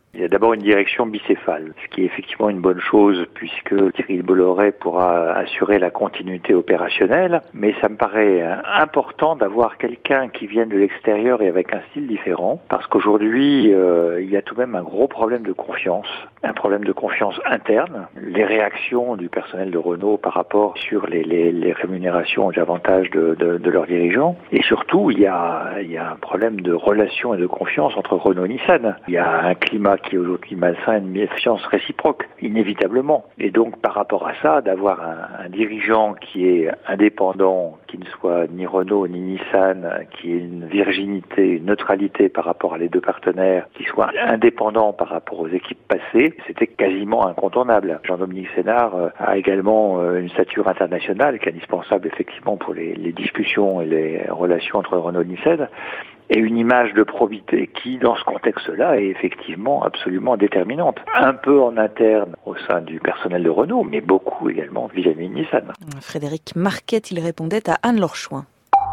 Il y a d'abord une direction bicéphale, ce qui est effectivement une bonne chose puisque Thierry Bolloré pourra assurer la continuité opérationnelle, mais ça me paraît important d'avoir quelqu'un qui vienne de l'extérieur et avec un style différent, parce qu'aujourd'hui, il y a tout de même un gros problème de confiance, un problème de confiance interne. Les réactions du personnel de Renault par rapport sur les rémunérations et les avantages de leurs dirigeants, et surtout, il y a un problème de relation et de confiance entre Renault et Nissan. Il y a un climat qui est aujourd'hui malsain, une méfiance réciproque, inévitablement. Et donc, par rapport à ça, d'avoir un dirigeant qui est indépendant, qui ne soit ni Renault ni Nissan, qui ait une virginité, une neutralité par rapport à les deux partenaires, qui soit indépendant par rapport aux équipes passées, c'était quasiment incontournable. Jean-Dominique Sénard a également une stature internationale qui est indispensable effectivement pour les discussions et les relations entre Renault et Nissan, et une image de probité qui, dans ce contexte-là, est effectivement absolument déterminante. Un peu en interne au sein du personnel de Renault, mais beaucoup également vis-à-vis de Nissan. Frédéric Marquette, il répondait à Anne Lorchouin.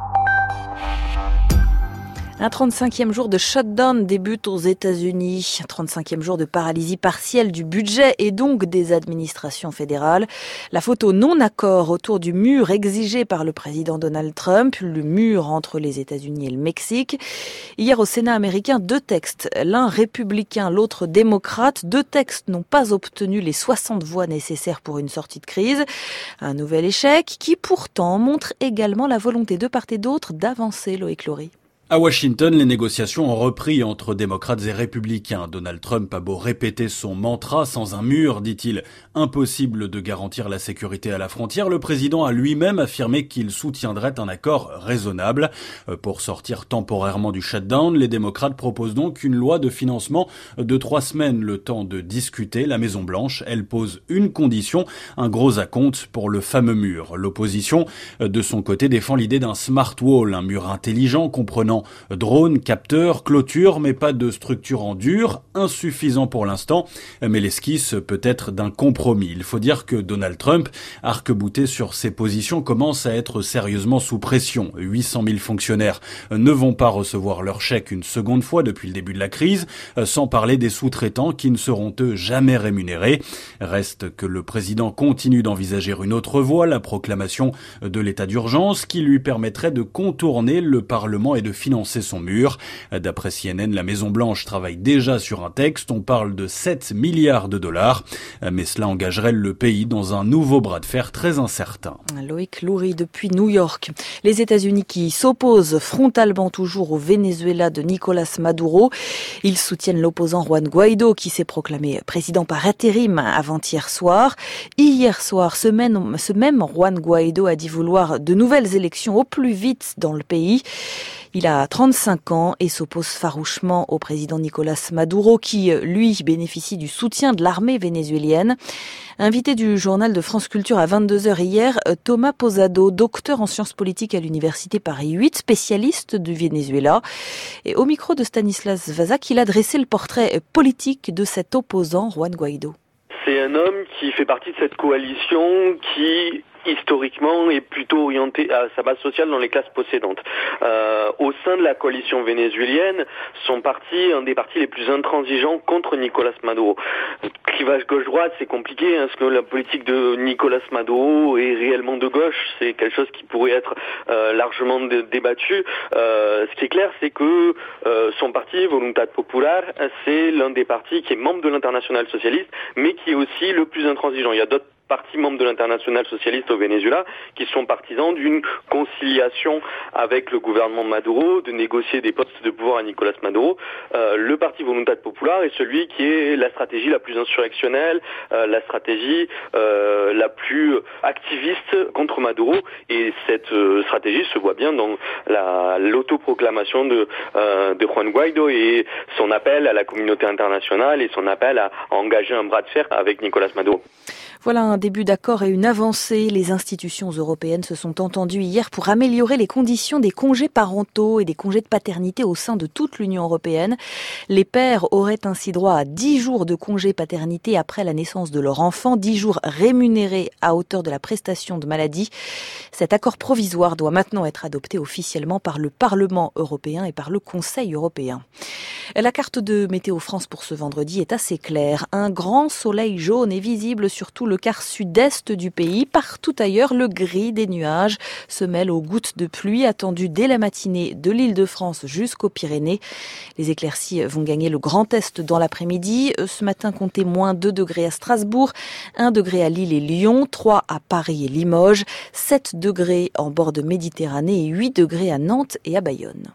Un 35e jour de shutdown débute aux États-Unis. Un 35e jour de paralysie partielle du budget et donc des administrations fédérales. La photo non-accord autour du mur exigé par le président Donald Trump, le mur entre les États-Unis et le Mexique. Hier au Sénat américain, 2 textes, l'un républicain, l'autre démocrate. 2 textes n'ont pas obtenu les 60 voix nécessaires pour une sortie de crise. Un nouvel échec qui pourtant montre également la volonté de part et d'autre d'avancer, Loïc Laurie. À Washington, les négociations ont repris entre démocrates et républicains. Donald Trump a beau répéter son mantra, sans un mur, dit-il, impossible de garantir la sécurité à la frontière, le président a lui-même affirmé qu'il soutiendrait un accord raisonnable. Pour sortir temporairement du shutdown, les démocrates proposent donc une loi de financement de 3 semaines, le temps de discuter. La Maison-Blanche, elle pose une condition, un gros acompte pour le fameux mur. L'opposition, de son côté, défend l'idée d'un smart wall, un mur intelligent comprenant drones, capteurs, clôtures, mais pas de structure en dur, insuffisant pour l'instant, mais l'esquisse peut être d'un compromis. Il faut dire que Donald Trump, arc-bouté sur ses positions, commence à être sérieusement sous pression. 800 000 fonctionnaires ne vont pas recevoir leur chèque une seconde fois depuis le début de la crise, sans parler des sous-traitants qui ne seront eux jamais rémunérés. Reste que le président continue d'envisager une autre voie, la proclamation de l'état d'urgence, qui lui permettrait de contourner le Parlement et de financer son mur. D'après CNN, la Maison-Blanche travaille déjà sur un texte. On parle de 7 milliards de dollars. Mais cela engagerait le pays dans un nouveau bras de fer très incertain. Loïc Loury depuis New York. Les États-Unis qui s'opposent frontalement toujours au Venezuela de Nicolás Maduro. Ils soutiennent l'opposant Juan Guaido qui s'est proclamé président par intérim avant-hier soir. Hier soir, ce même Juan Guaido a dit vouloir de nouvelles élections au plus vite dans le pays. Il a 35 ans et s'oppose farouchement au président Nicolás Maduro qui, lui, bénéficie du soutien de l'armée vénézuélienne. Invité du journal de France Culture à 22h hier, Thomas Posado, docteur en sciences politiques à l'université Paris 8, spécialiste du Venezuela. Et au micro de Stanislas Vazak, il a dressé le portrait politique de cet opposant, Juan Guaido. C'est un homme qui fait partie de cette coalition qui historiquement est plutôt orienté à sa base sociale dans les classes possédantes. Au sein de la coalition vénézuélienne, son parti, un des partis les plus intransigeants contre Nicolás Maduro. Clivage gauche-droite, c'est compliqué, parce que la politique de Nicolás Maduro est réellement de gauche, c'est quelque chose qui pourrait être largement débattu. Ce qui est clair, c'est que son parti, Voluntad Popular, c'est l'un des partis qui est membre de l'Internationale socialiste, mais qui est aussi le plus intransigeant. Il y a d'autres partis membres de l'Internationale socialiste au Venezuela qui sont partisans d'une conciliation avec le gouvernement Maduro, de négocier des postes de pouvoir à Nicolás Maduro. Le parti Voluntad Popular est celui qui est la stratégie la plus insurrectionnelle, la stratégie la plus activiste contre Maduro, et cette stratégie se voit bien dans l'autoproclamation de Juan Guaido et son appel à la communauté internationale et son appel à engager un bras de fer avec Nicolás Maduro. Voilà un début d'accord et une avancée. Les institutions européennes se sont entendues hier pour améliorer les conditions des congés parentaux et des congés de paternité au sein de toute l'Union européenne. Les pères auraient ainsi droit à 10 jours de congé paternité après la naissance de leur enfant, 10 jours rémunérés à hauteur de la prestation de maladie. Cet accord provisoire doit maintenant être adopté officiellement par le Parlement européen et par le Conseil européen. La carte de Météo France pour ce vendredi est assez claire. Un grand soleil jaune est visible sur tout le quart sud-est du pays. Partout ailleurs, le gris des nuages se mêle aux gouttes de pluie attendues dès la matinée de l'Île-de-France jusqu'aux Pyrénées. Les éclaircies vont gagner le Grand Est dans l'après-midi. Ce matin, comptez moins 2 degrés à Strasbourg, 1 degré à Lille et Lyon, 3 à Paris et Limoges, 7 degrés en bord de Méditerranée et 8 degrés à Nantes et à Bayonne.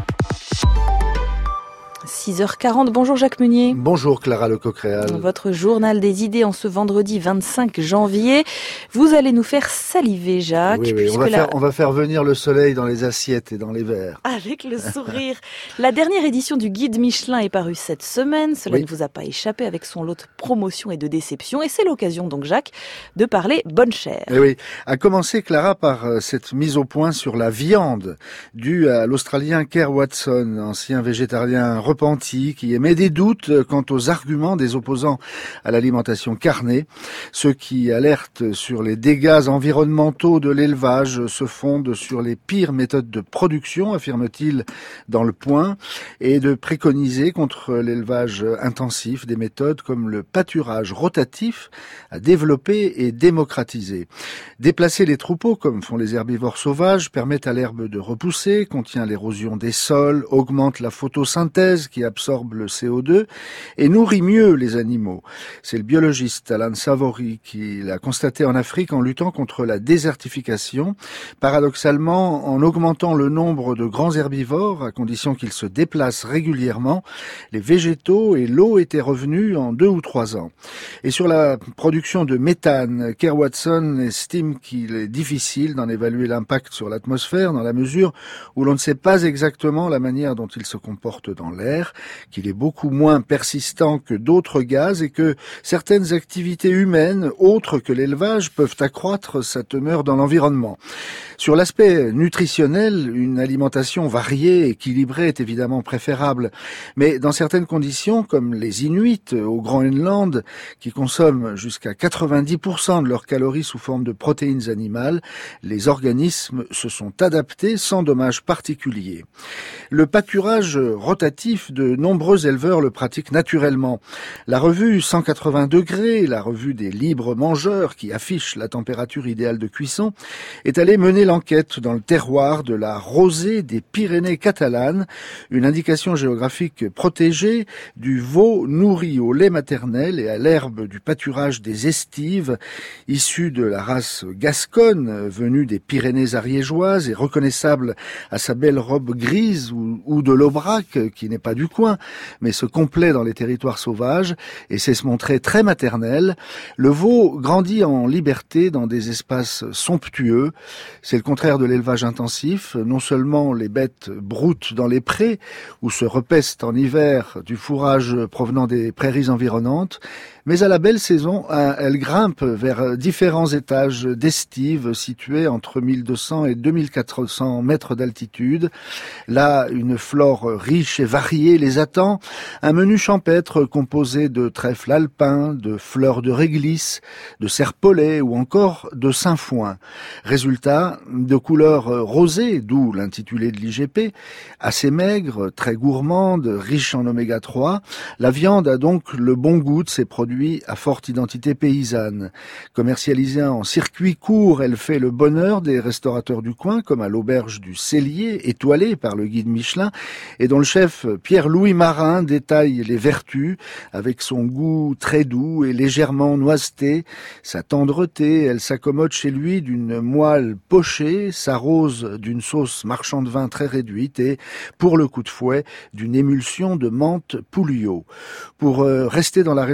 6h40, bonjour Jacques Meunier. Bonjour Clara Lecoq-Réal. Votre journal des idées en ce vendredi 25 janvier. Vous allez nous faire saliver, Jacques. Oui, on va faire venir le soleil dans les assiettes et dans les verres. Avec le sourire. La dernière édition du guide Michelin est parue cette semaine. Cela ne vous a pas échappé avec son lot de promotion et de déception. Et c'est l'occasion donc, Jacques, de parler bonne chère. Et oui, à commencer, Clara, par cette mise au point sur la viande due à l'Australien Kerr Watson, ancien végétarien repenti, qui émet des doutes quant aux arguments des opposants à l'alimentation carnée. Ceux qui alertent sur les dégâts environnementaux de l'élevage se fondent sur les pires méthodes de production, affirme-t-il dans Le Point, et de préconiser contre l'élevage intensif des méthodes comme le pâturage rotatif à développer et démocratiser. Déplacer les troupeaux, comme font les herbivores sauvages, permet à l'herbe de repousser, contient l'érosion des sols, augmente la photosynthèse qui absorbe le CO2 et nourrit mieux les animaux. C'est le biologiste Alan Savory qui l'a constaté en Afrique en luttant contre la désertification, paradoxalement en augmentant le nombre de grands herbivores à condition qu'ils se déplacent régulièrement. Les végétaux et l'eau étaient revenus en 2 ou 3 ans. Et sur la production de méthane, Kerr Watson estime qu'il est difficile d'en évaluer l'impact sur l'atmosphère dans la mesure où l'on ne sait pas exactement la manière dont il se comporte dans l'air, qu'il est beaucoup moins persistant que d'autres gaz et que certaines activités humaines, autres que l'élevage, peuvent accroître sa teneur dans l'environnement. Sur l'aspect nutritionnel, une alimentation variée, équilibrée est évidemment préférable, mais dans certaines conditions, comme les Inuits au Groenland, qui consomment jusqu'à 90% de leurs calories sous forme de protéines animales, les organismes se sont adaptés sans dommage particulier. Le pâturage rotatif, de nombreux éleveurs le pratiquent naturellement. La revue 180 degrés, la revue des libres mangeurs qui affiche la température idéale de cuisson, est allée mener l'enquête dans le terroir de la rosée des Pyrénées catalanes, une indication géographique protégée du veau nourri au lait maternel et à l'herbe du pâturage des estives, issu de la race gasconne venue des Pyrénées ariégeoises et reconnaissable à sa belle robe grise ou de l'aubrac qui n'est pas du coin, mais se complaît dans les territoires sauvages et sait se montrer très maternel. Le veau grandit en liberté dans des espaces somptueux. C'est le contraire de l'élevage intensif. Non seulement les bêtes broutent dans les prés ou se repestent en hiver du fourrage provenant des prairies environnantes, mais à la belle saison, elles grimpent vers différents étages d'estives situés entre 1200 et 2400 mètres d'altitude. Là, une flore riche et variée les attend. Un menu champêtre composé de trèfle alpin, de fleurs de réglisse, de serpolet ou encore de sainfoin. Résultat, de couleur rosée, d'où l'intitulé de l'IGP, assez maigre, très gourmande, riche en oméga 3. La viande a donc le bon goût de ses produits à forte identité paysanne. Commercialisée en circuit court, elle fait le bonheur des restaurateurs du coin, comme à l'auberge du Cellier, étoilée par le guide Michelin, et dont le chef Pierre-Louis Marin détaille les vertus, avec son goût très doux et légèrement noiseté, sa tendreté. Elle s'accommode chez lui d'une moelle pochée, s'arrose d'une sauce marchand de vin très réduite et, pour le coup de fouet, d'une émulsion de menthe Pouliot. Pour rester dans la région, on pourrait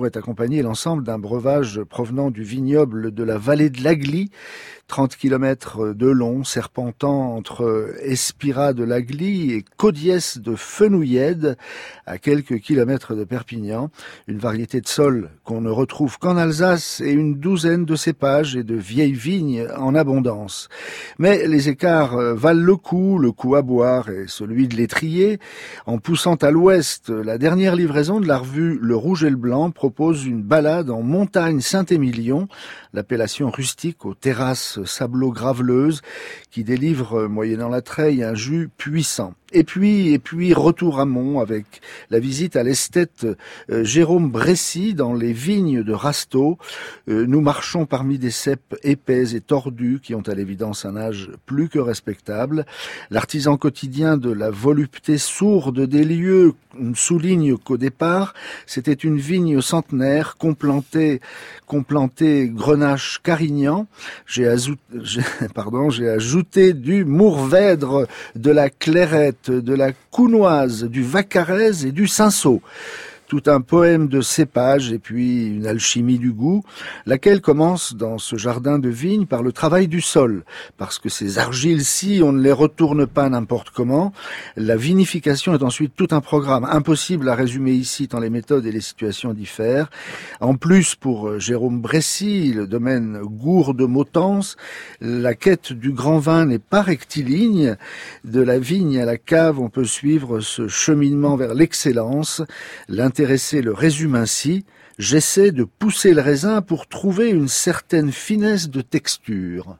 pourrait accompagner l'ensemble d'un breuvage provenant du vignoble de la vallée de l'Agly, 30 km de long, serpentant entre Espira de l'Agly et Caudiès de Fenouillède, à quelques kilomètres de Perpignan. Une variété de sol qu'on ne retrouve qu'en Alsace et une douzaine de cépages et de vieilles vignes en abondance. Mais les écarts valent le coup à boire est celui de l'étrier. En poussant à l'ouest, la dernière livraison de la revue Le Rouge et le Blanc propose une balade en montagne Saint-Émilion, l'appellation rustique aux terrasses sablo-graveleuses qui délivre, moyennant la treille, un jus puissant. Et puis, retour à Mont avec la visite à l'esthète Jérôme Bressy dans les vignes de Rasteau. Nous marchons parmi des ceps épais et tordus qui ont à l'évidence un âge plus que respectable. L'artisan quotidien de la volupté sourde des lieux souligne qu'au départ, c'était une vigne centenaire complantée Grenache Carignan. J'ai ajouté du Mourvèdre, de la Clairette, de la Counoise, du Vaccarès et du Cinsault. Tout un poème de cépages et puis une alchimie du goût, laquelle commence dans ce jardin de vigne par le travail du sol, parce que ces argiles-ci, on ne les retourne pas n'importe comment. La vinification est ensuite tout un programme, impossible à résumer ici tant les méthodes et les situations diffèrent. En plus, pour Jérôme Bressy, le domaine Gourde-Motance, la quête du grand vin n'est pas rectiligne. De la vigne à la cave, on peut suivre ce cheminement vers l'excellence. L'intéressé le résume ainsi: j'essaie de pousser le raisin pour trouver une certaine finesse de texture.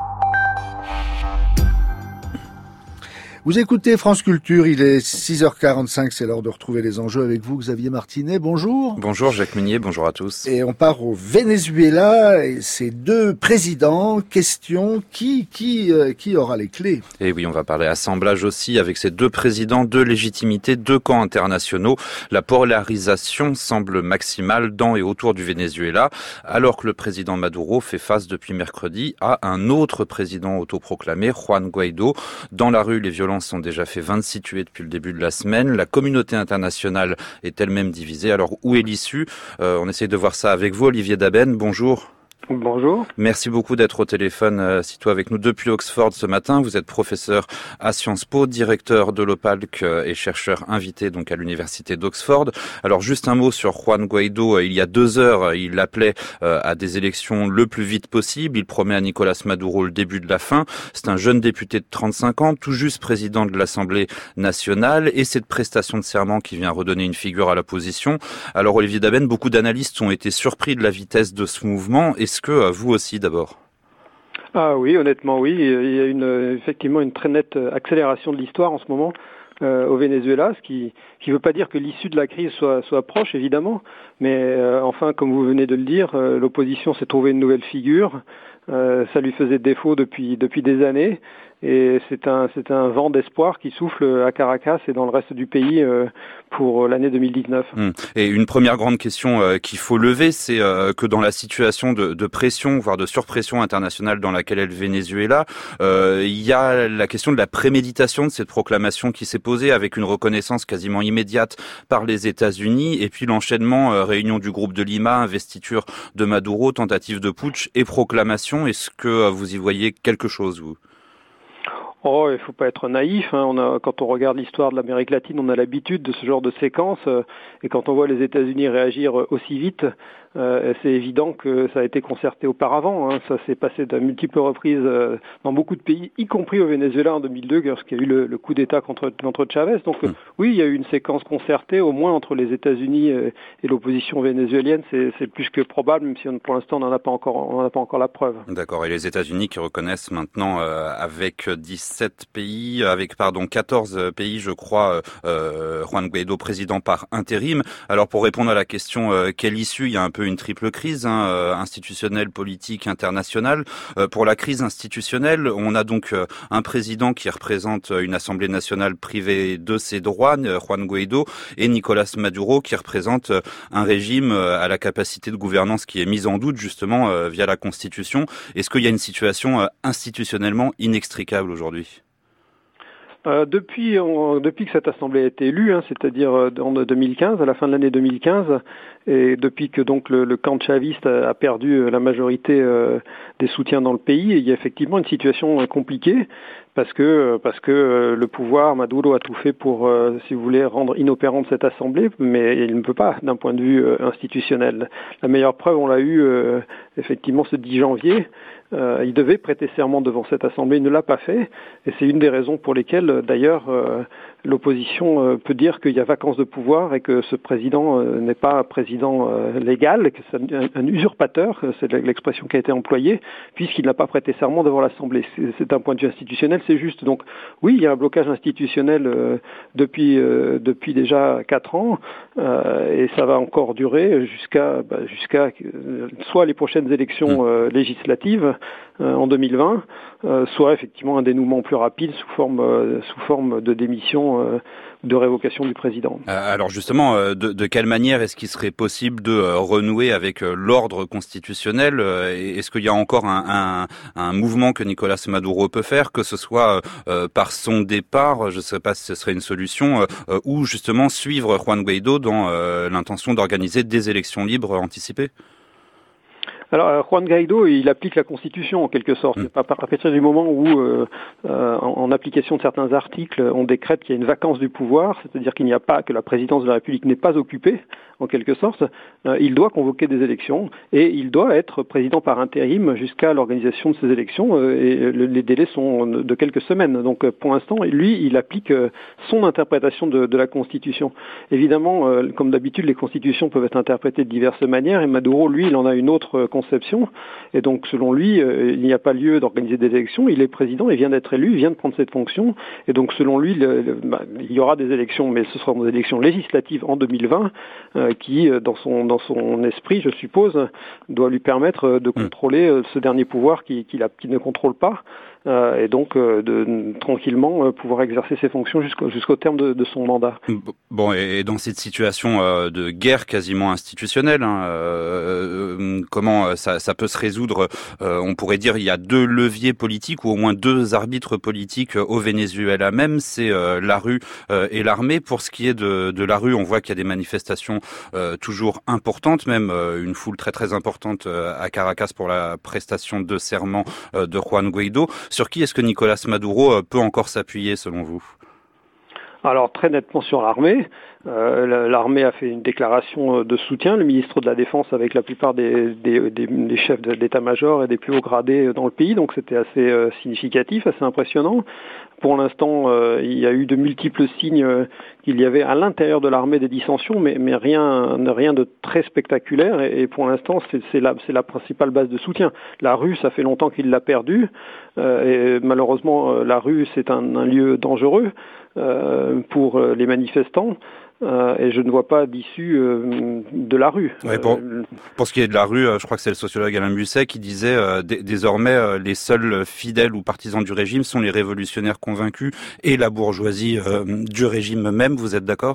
Vous écoutez France Culture, il est 6h45, c'est l'heure de retrouver les enjeux avec vous, Xavier Martinet. Bonjour. Bonjour Jacques Meunier, bonjour à tous. Et on part au Venezuela et ses deux présidents. Question, qui aura les clés? Et oui, on va parler assemblage aussi avec ces deux présidents, deux légitimités, deux camps internationaux. La polarisation semble maximale dans et autour du Venezuela, alors que le président Maduro fait face depuis mercredi à un autre président autoproclamé, Juan Guaidó. Dans la rue, les violences sont déjà fait 26 tués depuis le début de la semaine. La communauté internationale est elle-même divisée. Alors, où est l'issue? On essaye de voir ça avec vous. Olivier Daben, bonjour. Bonjour. Merci beaucoup d'être au téléphone, sitôt avec nous depuis Oxford ce matin. Vous êtes professeur à Sciences Po, directeur de l'OPALC et chercheur invité donc à l'université d'Oxford. Alors juste un mot sur Juan Guaidó. Il y a 2 heures, il appelait à des élections le plus vite possible. Il promet à Nicolás Maduro le début de la fin. C'est un jeune député de 35 ans, tout juste président de l'Assemblée nationale, et cette prestation de serment qui vient redonner une figure à la position. Alors Olivier Daben, beaucoup d'analystes ont été surpris de la vitesse de ce mouvement. Est-ce que vous aussi d'abord? Ah oui, honnêtement oui. Il y a effectivement une très nette accélération de l'histoire en ce moment au Venezuela, ce qui ne veut pas dire que l'issue de la crise soit proche, évidemment. Mais enfin, comme vous venez de le dire, l'opposition s'est trouvée une nouvelle figure. Ça lui faisait défaut depuis des années. Et c'est un vent d'espoir qui souffle à Caracas et dans le reste du pays pour l'année 2019. Et une première grande question qu'il faut lever, c'est que dans la situation de pression, voire de surpression internationale dans laquelle est le Venezuela, il y a la question de la préméditation de cette proclamation qui s'est posée avec une reconnaissance quasiment immédiate par les États-Unis et puis l'enchaînement, réunion du groupe de Lima, investiture de Maduro, tentative de putsch et proclamation. Est-ce que vous y voyez quelque chose, vous ? Oh, il faut pas être naïf. Quand on regarde l'histoire de l'Amérique latine, on a l'habitude de ce genre de séquence. Et quand on voit les États-Unis réagir aussi vite, c'est évident que ça a été concerté auparavant. Ça s'est passé de multiples reprises dans beaucoup de pays, y compris au Venezuela en 2002, lorsqu'il y a eu le coup d'État contre Chavez. Donc oui, il y a eu une séquence concertée, au moins entre les États-Unis et l'opposition vénézuélienne. C'est plus que probable, même si pour l'instant on n'en a pas encore la preuve. D'accord. Et les États-Unis qui reconnaissent maintenant avec 14 pays, je crois, Juan Guaidó président par intérim. Alors pour répondre à la question quelle issue, il y a un peu une triple crise institutionnelle, politique, internationale. Pour la crise institutionnelle, on a donc un président qui représente une assemblée nationale privée de ses droits, Juan Guaidó, et Nicolás Maduro qui représente un régime à la capacité de gouvernance qui est mise en doute justement via la Constitution. Est-ce qu'il y a une situation institutionnellement inextricable aujourd'hui ? Depuis que cette assemblée a été élue, c'est-à-dire en 2015, à la fin de l'année 2015, et depuis que donc le camp chaviste a perdu la majorité des soutiens dans le pays, il y a effectivement une situation compliquée parce que le pouvoir, Maduro a tout fait pour, si vous voulez, rendre inopérante cette assemblée, mais il ne peut pas d'un point de vue institutionnel. La meilleure preuve, on l'a eu effectivement ce 10 janvier. Il devait prêter serment devant cette assemblée, il ne l'a pas fait, et c'est une des raisons pour lesquelles, d'ailleurs, l'opposition peut dire qu'il y a vacance de pouvoir et que ce président n'est pas président légal, que c'est un usurpateur, c'est l'expression qui a été employée, puisqu'il n'a pas prêté serment devant l'Assemblée. C'est un point de vue institutionnel, c'est juste. Donc oui, il y a un blocage institutionnel depuis déjà 4 ans, et ça va encore durer jusqu'à soit les prochaines élections législatives en 2020, soit effectivement un dénouement plus rapide sous forme de démission de révocation du président. Alors justement, de quelle manière est-ce qu'il serait possible de renouer avec l'ordre constitutionnel? Est-ce qu'il y a encore un mouvement que Nicolas Maduro peut faire, que ce soit par son départ, je ne sais pas si ce serait une solution, ou justement suivre Juan Guaidó dans l'intention d'organiser des élections libres anticipées? Alors, Juan Guaidó, il applique la Constitution en quelque sorte. À partir du moment où, en application de certains articles, on décrète qu'il y a une vacance du pouvoir, c'est-à-dire qu'il n'y a pas, que la présidence de la République n'est pas occupée, en quelque sorte, il doit convoquer des élections et il doit être président par intérim jusqu'à l'organisation de ces élections, et les délais sont de quelques semaines. Donc, pour l'instant, lui, il applique son interprétation de la Constitution. Évidemment, comme d'habitude, les constitutions peuvent être interprétées de diverses manières, et Maduro, lui, il en a une autre conception, et donc selon lui, il n'y a pas lieu d'organiser des élections, il est président, il vient d'être élu, il vient de prendre cette fonction, et donc selon lui, il y aura des élections, mais ce seront des élections législatives en 2020, qui, dans son esprit, je suppose, doit lui permettre de contrôler ce dernier pouvoir qu'il ne contrôle pas, et donc de tranquillement pouvoir exercer ses fonctions jusqu'au terme de son mandat. Bon, et dans cette situation de guerre quasiment institutionnelle, comment ça peut se résoudre? On pourrait dire il y a 2 leviers politiques, ou au moins 2 arbitres politiques au Venezuela même, c'est la rue et l'armée. Pour ce qui est de la rue, on voit qu'il y a des manifestations toujours importantes, même une foule très très importante à Caracas pour la prestation de serment de Juan Guaidó. Sur qui est-ce que Nicolas Maduro peut encore s'appuyer selon vous? Alors très nettement sur l'armée. L'armée a fait une déclaration de soutien, le ministre de la Défense avec la plupart des chefs d'état-major et des plus hauts gradés dans le pays, donc c'était assez significatif, assez impressionnant. Pour l'instant, il y a eu de multiples signes qu'il y avait à l'intérieur de l'armée des dissensions, mais rien de très spectaculaire, et pour l'instant c'est la principale base de soutien. La rue, ça fait longtemps qu'il l'a perdue, et malheureusement la rue c'est un lieu dangereux pour les manifestants. Et je ne vois pas d'issue de la rue. Ouais, pour ce qui est de la rue, je crois que c'est le sociologue Alain Musset qui disait désormais les seuls fidèles ou partisans du régime sont les révolutionnaires convaincus et la bourgeoisie du régime même. Vous êtes d'accord ?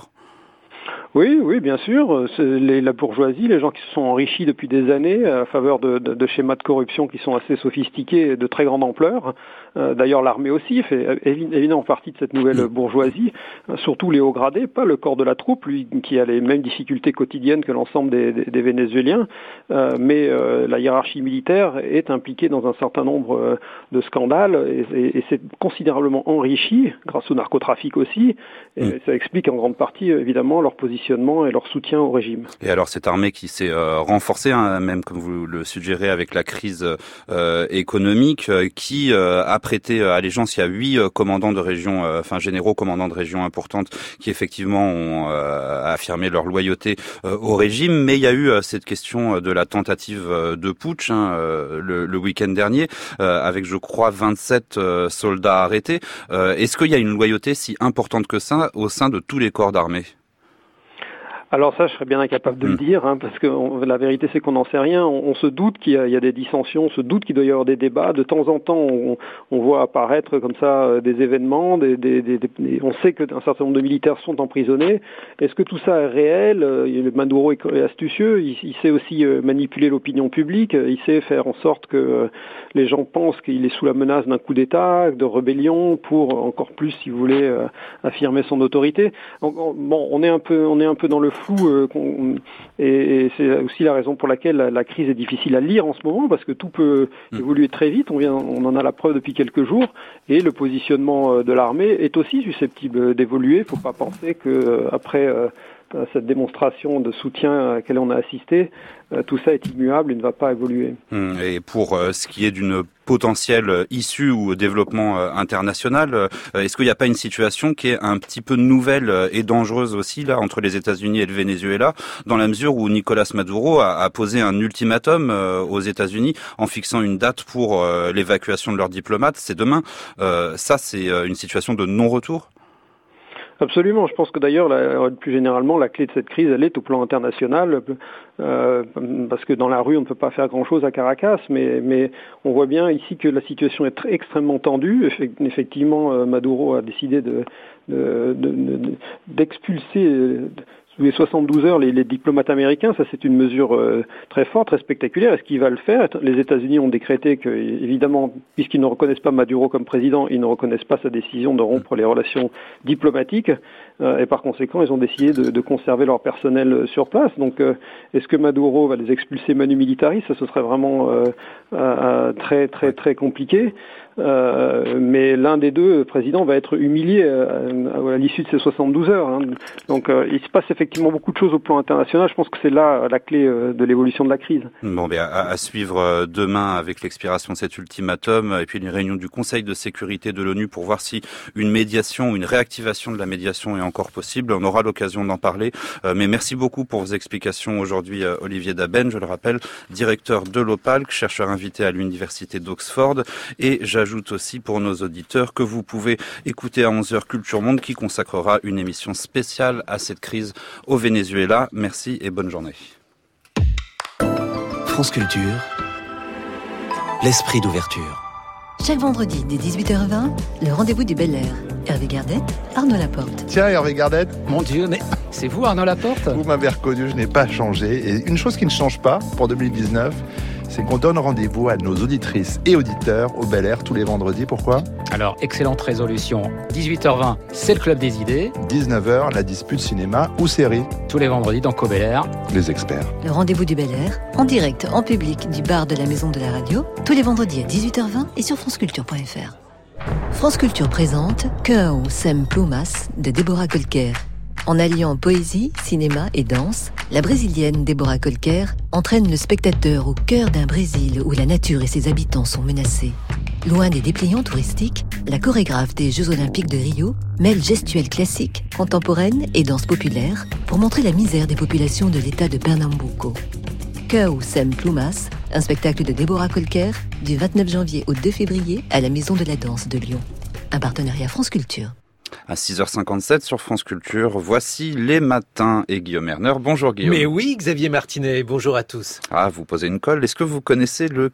Oui, bien sûr. La bourgeoisie, les gens qui se sont enrichis depuis des années à faveur de schémas de corruption qui sont assez sophistiqués et de très grande ampleur. D'ailleurs, l'armée aussi fait évidemment partie de cette nouvelle bourgeoisie, surtout les hauts gradés, pas le corps de la troupe, lui qui a les mêmes difficultés quotidiennes que l'ensemble des Vénézuéliens, mais la hiérarchie militaire est impliquée dans un certain nombre de scandales et c'est considérablement enrichi grâce au narcotrafic aussi, et ça explique en grande partie évidemment leur positionnement et leur soutien au régime. Et alors cette armée qui s'est renforcée, même comme vous le suggérez avec la crise économique, qui a prêté allégeance, il y a 8 commandants de région, généraux commandants de région importantes qui effectivement ont affirmé leur loyauté au régime, mais il y a eu cette question de la tentative de putsch le week-end dernier, avec je crois 27 soldats arrêtés. Est-ce qu'il y a une loyauté si importante que ça au sein de tous les corps d'armée ? Alors ça, je serais bien incapable de le dire, parce que la vérité, c'est qu'on n'en sait rien. On se doute qu'il y a des dissensions, on se doute qu'il doit y avoir des débats. De temps en temps, on voit apparaître comme ça des événements. On sait qu'un certain nombre de militaires sont emprisonnés. Est-ce que tout ça est réel? Maduro est astucieux. Il sait aussi manipuler l'opinion publique. Il sait faire en sorte que les gens pensent qu'il est sous la menace d'un coup d'État, de rébellion, pour encore plus, si vous voulez, affirmer son autorité. Bon, on est un peu dans le flou, et c'est aussi la raison pour laquelle la crise est difficile à lire en ce moment, parce que tout peut évoluer très vite. On en a la preuve depuis quelques jours, et le positionnement de l'armée est aussi susceptible d'évoluer. Il ne faut pas penser que après cette démonstration de soutien à laquelle on a assisté, tout ça est immuable et ne va pas évoluer. Et pour ce qui est d'une potentielle issue ou développement international, est-ce qu'il n'y a pas une situation qui est un petit peu nouvelle et dangereuse aussi là entre les États-Unis et le Venezuela, dans la mesure où Nicolás Maduro a posé un ultimatum aux États-Unis en fixant une date pour l'évacuation de leurs diplomates, c'est demain. Ça, c'est une situation de non-retour? Absolument. Je pense que d'ailleurs, plus généralement, la clé de cette crise, elle est au plan international, parce que dans la rue, on ne peut pas faire grand-chose à Caracas, mais on voit bien ici que la situation est extrêmement tendue. Effectivement, Maduro a décidé d'expulser sous les 72 heures les diplomates américains. Ça, c'est une mesure très forte, très spectaculaire. Est-ce qu'il va le faire? Les États-Unis ont décrété que, évidemment, puisqu'ils ne reconnaissent pas Maduro comme président, ils ne reconnaissent pas sa décision de rompre les relations diplomatiques. Et par conséquent, ils ont décidé de conserver leur personnel sur place. Donc, est-ce que Maduro va les expulser manu militari? Ça, ce serait vraiment très, très, très compliqué. Mais l'un des deux présidents va être humilié à l'issue de ces 72 heures. Donc il se passe effectivement beaucoup de choses au plan international. Je pense que c'est là la clé de l'évolution de la crise. Bon, à suivre demain avec l'expiration de cet ultimatum et puis une réunion du Conseil de sécurité de l'ONU pour voir si une médiation, une réactivation de la médiation est encore possible. On aura l'occasion d'en parler. Mais merci beaucoup pour vos explications aujourd'hui, Olivier Daben, je le rappelle, directeur de l'OPALC, chercheur invité à l'Université d'Oxford. Et j'ajoute aussi pour nos auditeurs que vous pouvez écouter à 11h Culture Monde qui consacrera une émission spéciale à cette crise au Venezuela. Merci et bonne journée. France Culture, l'esprit d'ouverture. Chaque vendredi dès 18h20, le rendez-vous du Bel Air. Hervé Gardette, Arnaud Laporte. Tiens, Hervé Gardette. Mon Dieu, mais c'est vous Arnaud Laporte? Vous m'avez reconnu, je n'ai pas changé. Et une chose qui ne change pas pour 2019, c'est qu'on donne rendez-vous à nos auditrices et auditeurs au Bel Air tous les vendredis. Pourquoi? Alors, excellente résolution. 18h20, c'est le Club des Idées. 19h, la dispute cinéma ou série. Tous les vendredis dans Bel Air. Les experts. Le rendez-vous du Bel Air, en direct, en public, du bar de la Maison de la Radio, tous les vendredis à 18h20 et sur franceculture.fr. France Culture présente Cão Sem Plumas de Deborah Kolker. En alliant poésie, cinéma et danse, la brésilienne Deborah Kolker entraîne le spectateur au cœur d'un Brésil où la nature et ses habitants sont menacés. Loin des dépliants touristiques, la chorégraphe des Jeux Olympiques de Rio mêle gestuelle classique, contemporaine et danse populaire pour montrer la misère des populations de l'état de Pernambuco. Cão Sem Plumas, un spectacle de Deborah Kolker du 29 janvier au 2 février à la Maison de la Danse de Lyon. Un partenariat France Culture. À 6h57 sur France Culture, voici les matins et Guillaume Erner. Bonjour Guillaume. Mais oui, Xavier Martinet, bonjour à tous. Ah, vous posez une colle. Est-ce que vous connaissez le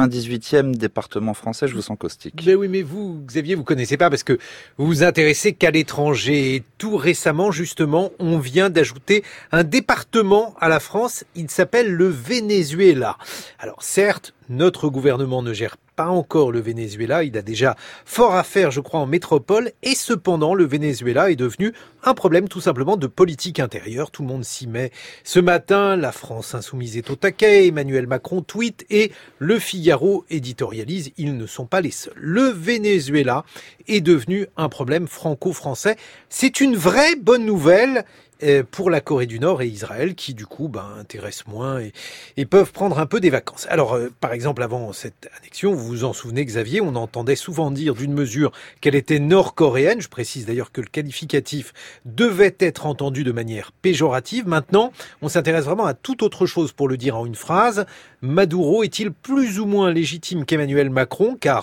98e département français? Je vous sens caustique. Mais oui, mais vous, Xavier, vous connaissez pas parce que vous vous intéressez qu'à l'étranger. Et tout récemment, justement, on vient d'ajouter un département à la France. Il s'appelle le Venezuela. Alors certes, notre gouvernement ne gère pas encore le Venezuela, il a déjà fort à faire, je crois, en métropole, et cependant, le Venezuela est devenu un problème tout simplement de politique intérieure, tout le monde s'y met. Ce matin, la France insoumise est au taquet, Emmanuel Macron tweet et Le Figaro éditorialise, ils ne sont pas les seuls. Le Venezuela est devenu un problème franco-français. C'est une vraie bonne nouvelle pour la Corée du Nord et Israël qui du coup intéressent moins et peuvent prendre un peu des vacances. Alors par exemple avant cette annexion, vous vous en souvenez Xavier, on entendait souvent dire d'une mesure qu'elle était nord-coréenne. Je précise d'ailleurs que le qualificatif devait être entendu de manière péjorative. Maintenant, on s'intéresse vraiment à toute autre chose pour le dire en une phrase. Maduro est-il plus ou moins légitime qu'Emmanuel Macron? Car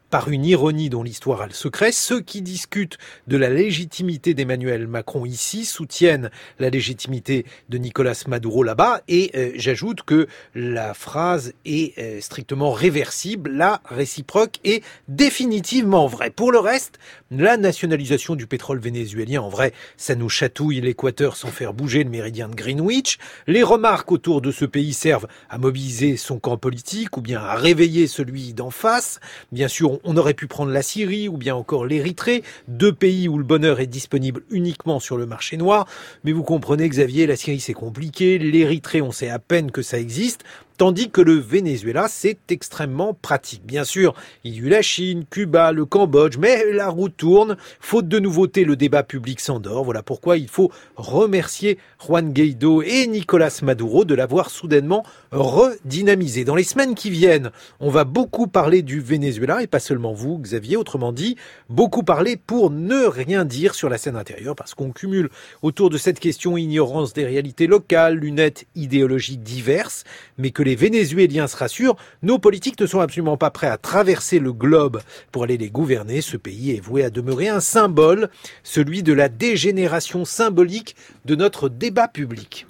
par une ironie dont l'histoire a le secret. Ceux qui discutent de la légitimité d'Emmanuel Macron ici soutiennent la légitimité de Nicolas Maduro là-bas. Et j'ajoute que la phrase est strictement réversible. La réciproque est définitivement vraie. Pour le reste, la nationalisation du pétrole vénézuélien, en vrai, ça nous chatouille l'équateur sans faire bouger le méridien de Greenwich. Les remarques autour de ce pays servent à mobiliser son camp politique ou bien à réveiller celui d'en face. Bien sûr, on aurait pu prendre la Syrie ou bien encore l'Érythrée, 2 pays où le bonheur est disponible uniquement sur le marché noir. Mais vous comprenez, Xavier, la Syrie c'est compliqué, l'Érythrée on sait à peine que ça existe. Tandis que le Venezuela, c'est extrêmement pratique. Bien sûr, il y a eu la Chine, Cuba, le Cambodge, mais la roue tourne. Faute de nouveautés, le débat public s'endort. Voilà pourquoi il faut remercier Juan Guaido et Nicolas Maduro de l'avoir soudainement redynamisé. Dans les semaines qui viennent, on va beaucoup parler du Venezuela, et pas seulement vous, Xavier. Autrement dit, beaucoup parler pour ne rien dire sur la scène intérieure, parce qu'on cumule autour de cette question ignorance des réalités locales, lunettes idéologiques diverses, mais que les Vénézuéliens se rassurent, nos politiques ne sont absolument pas prêts à traverser le globe pour aller les gouverner. Ce pays est voué à demeurer un symbole, celui de la dégénération symbolique de notre débat public.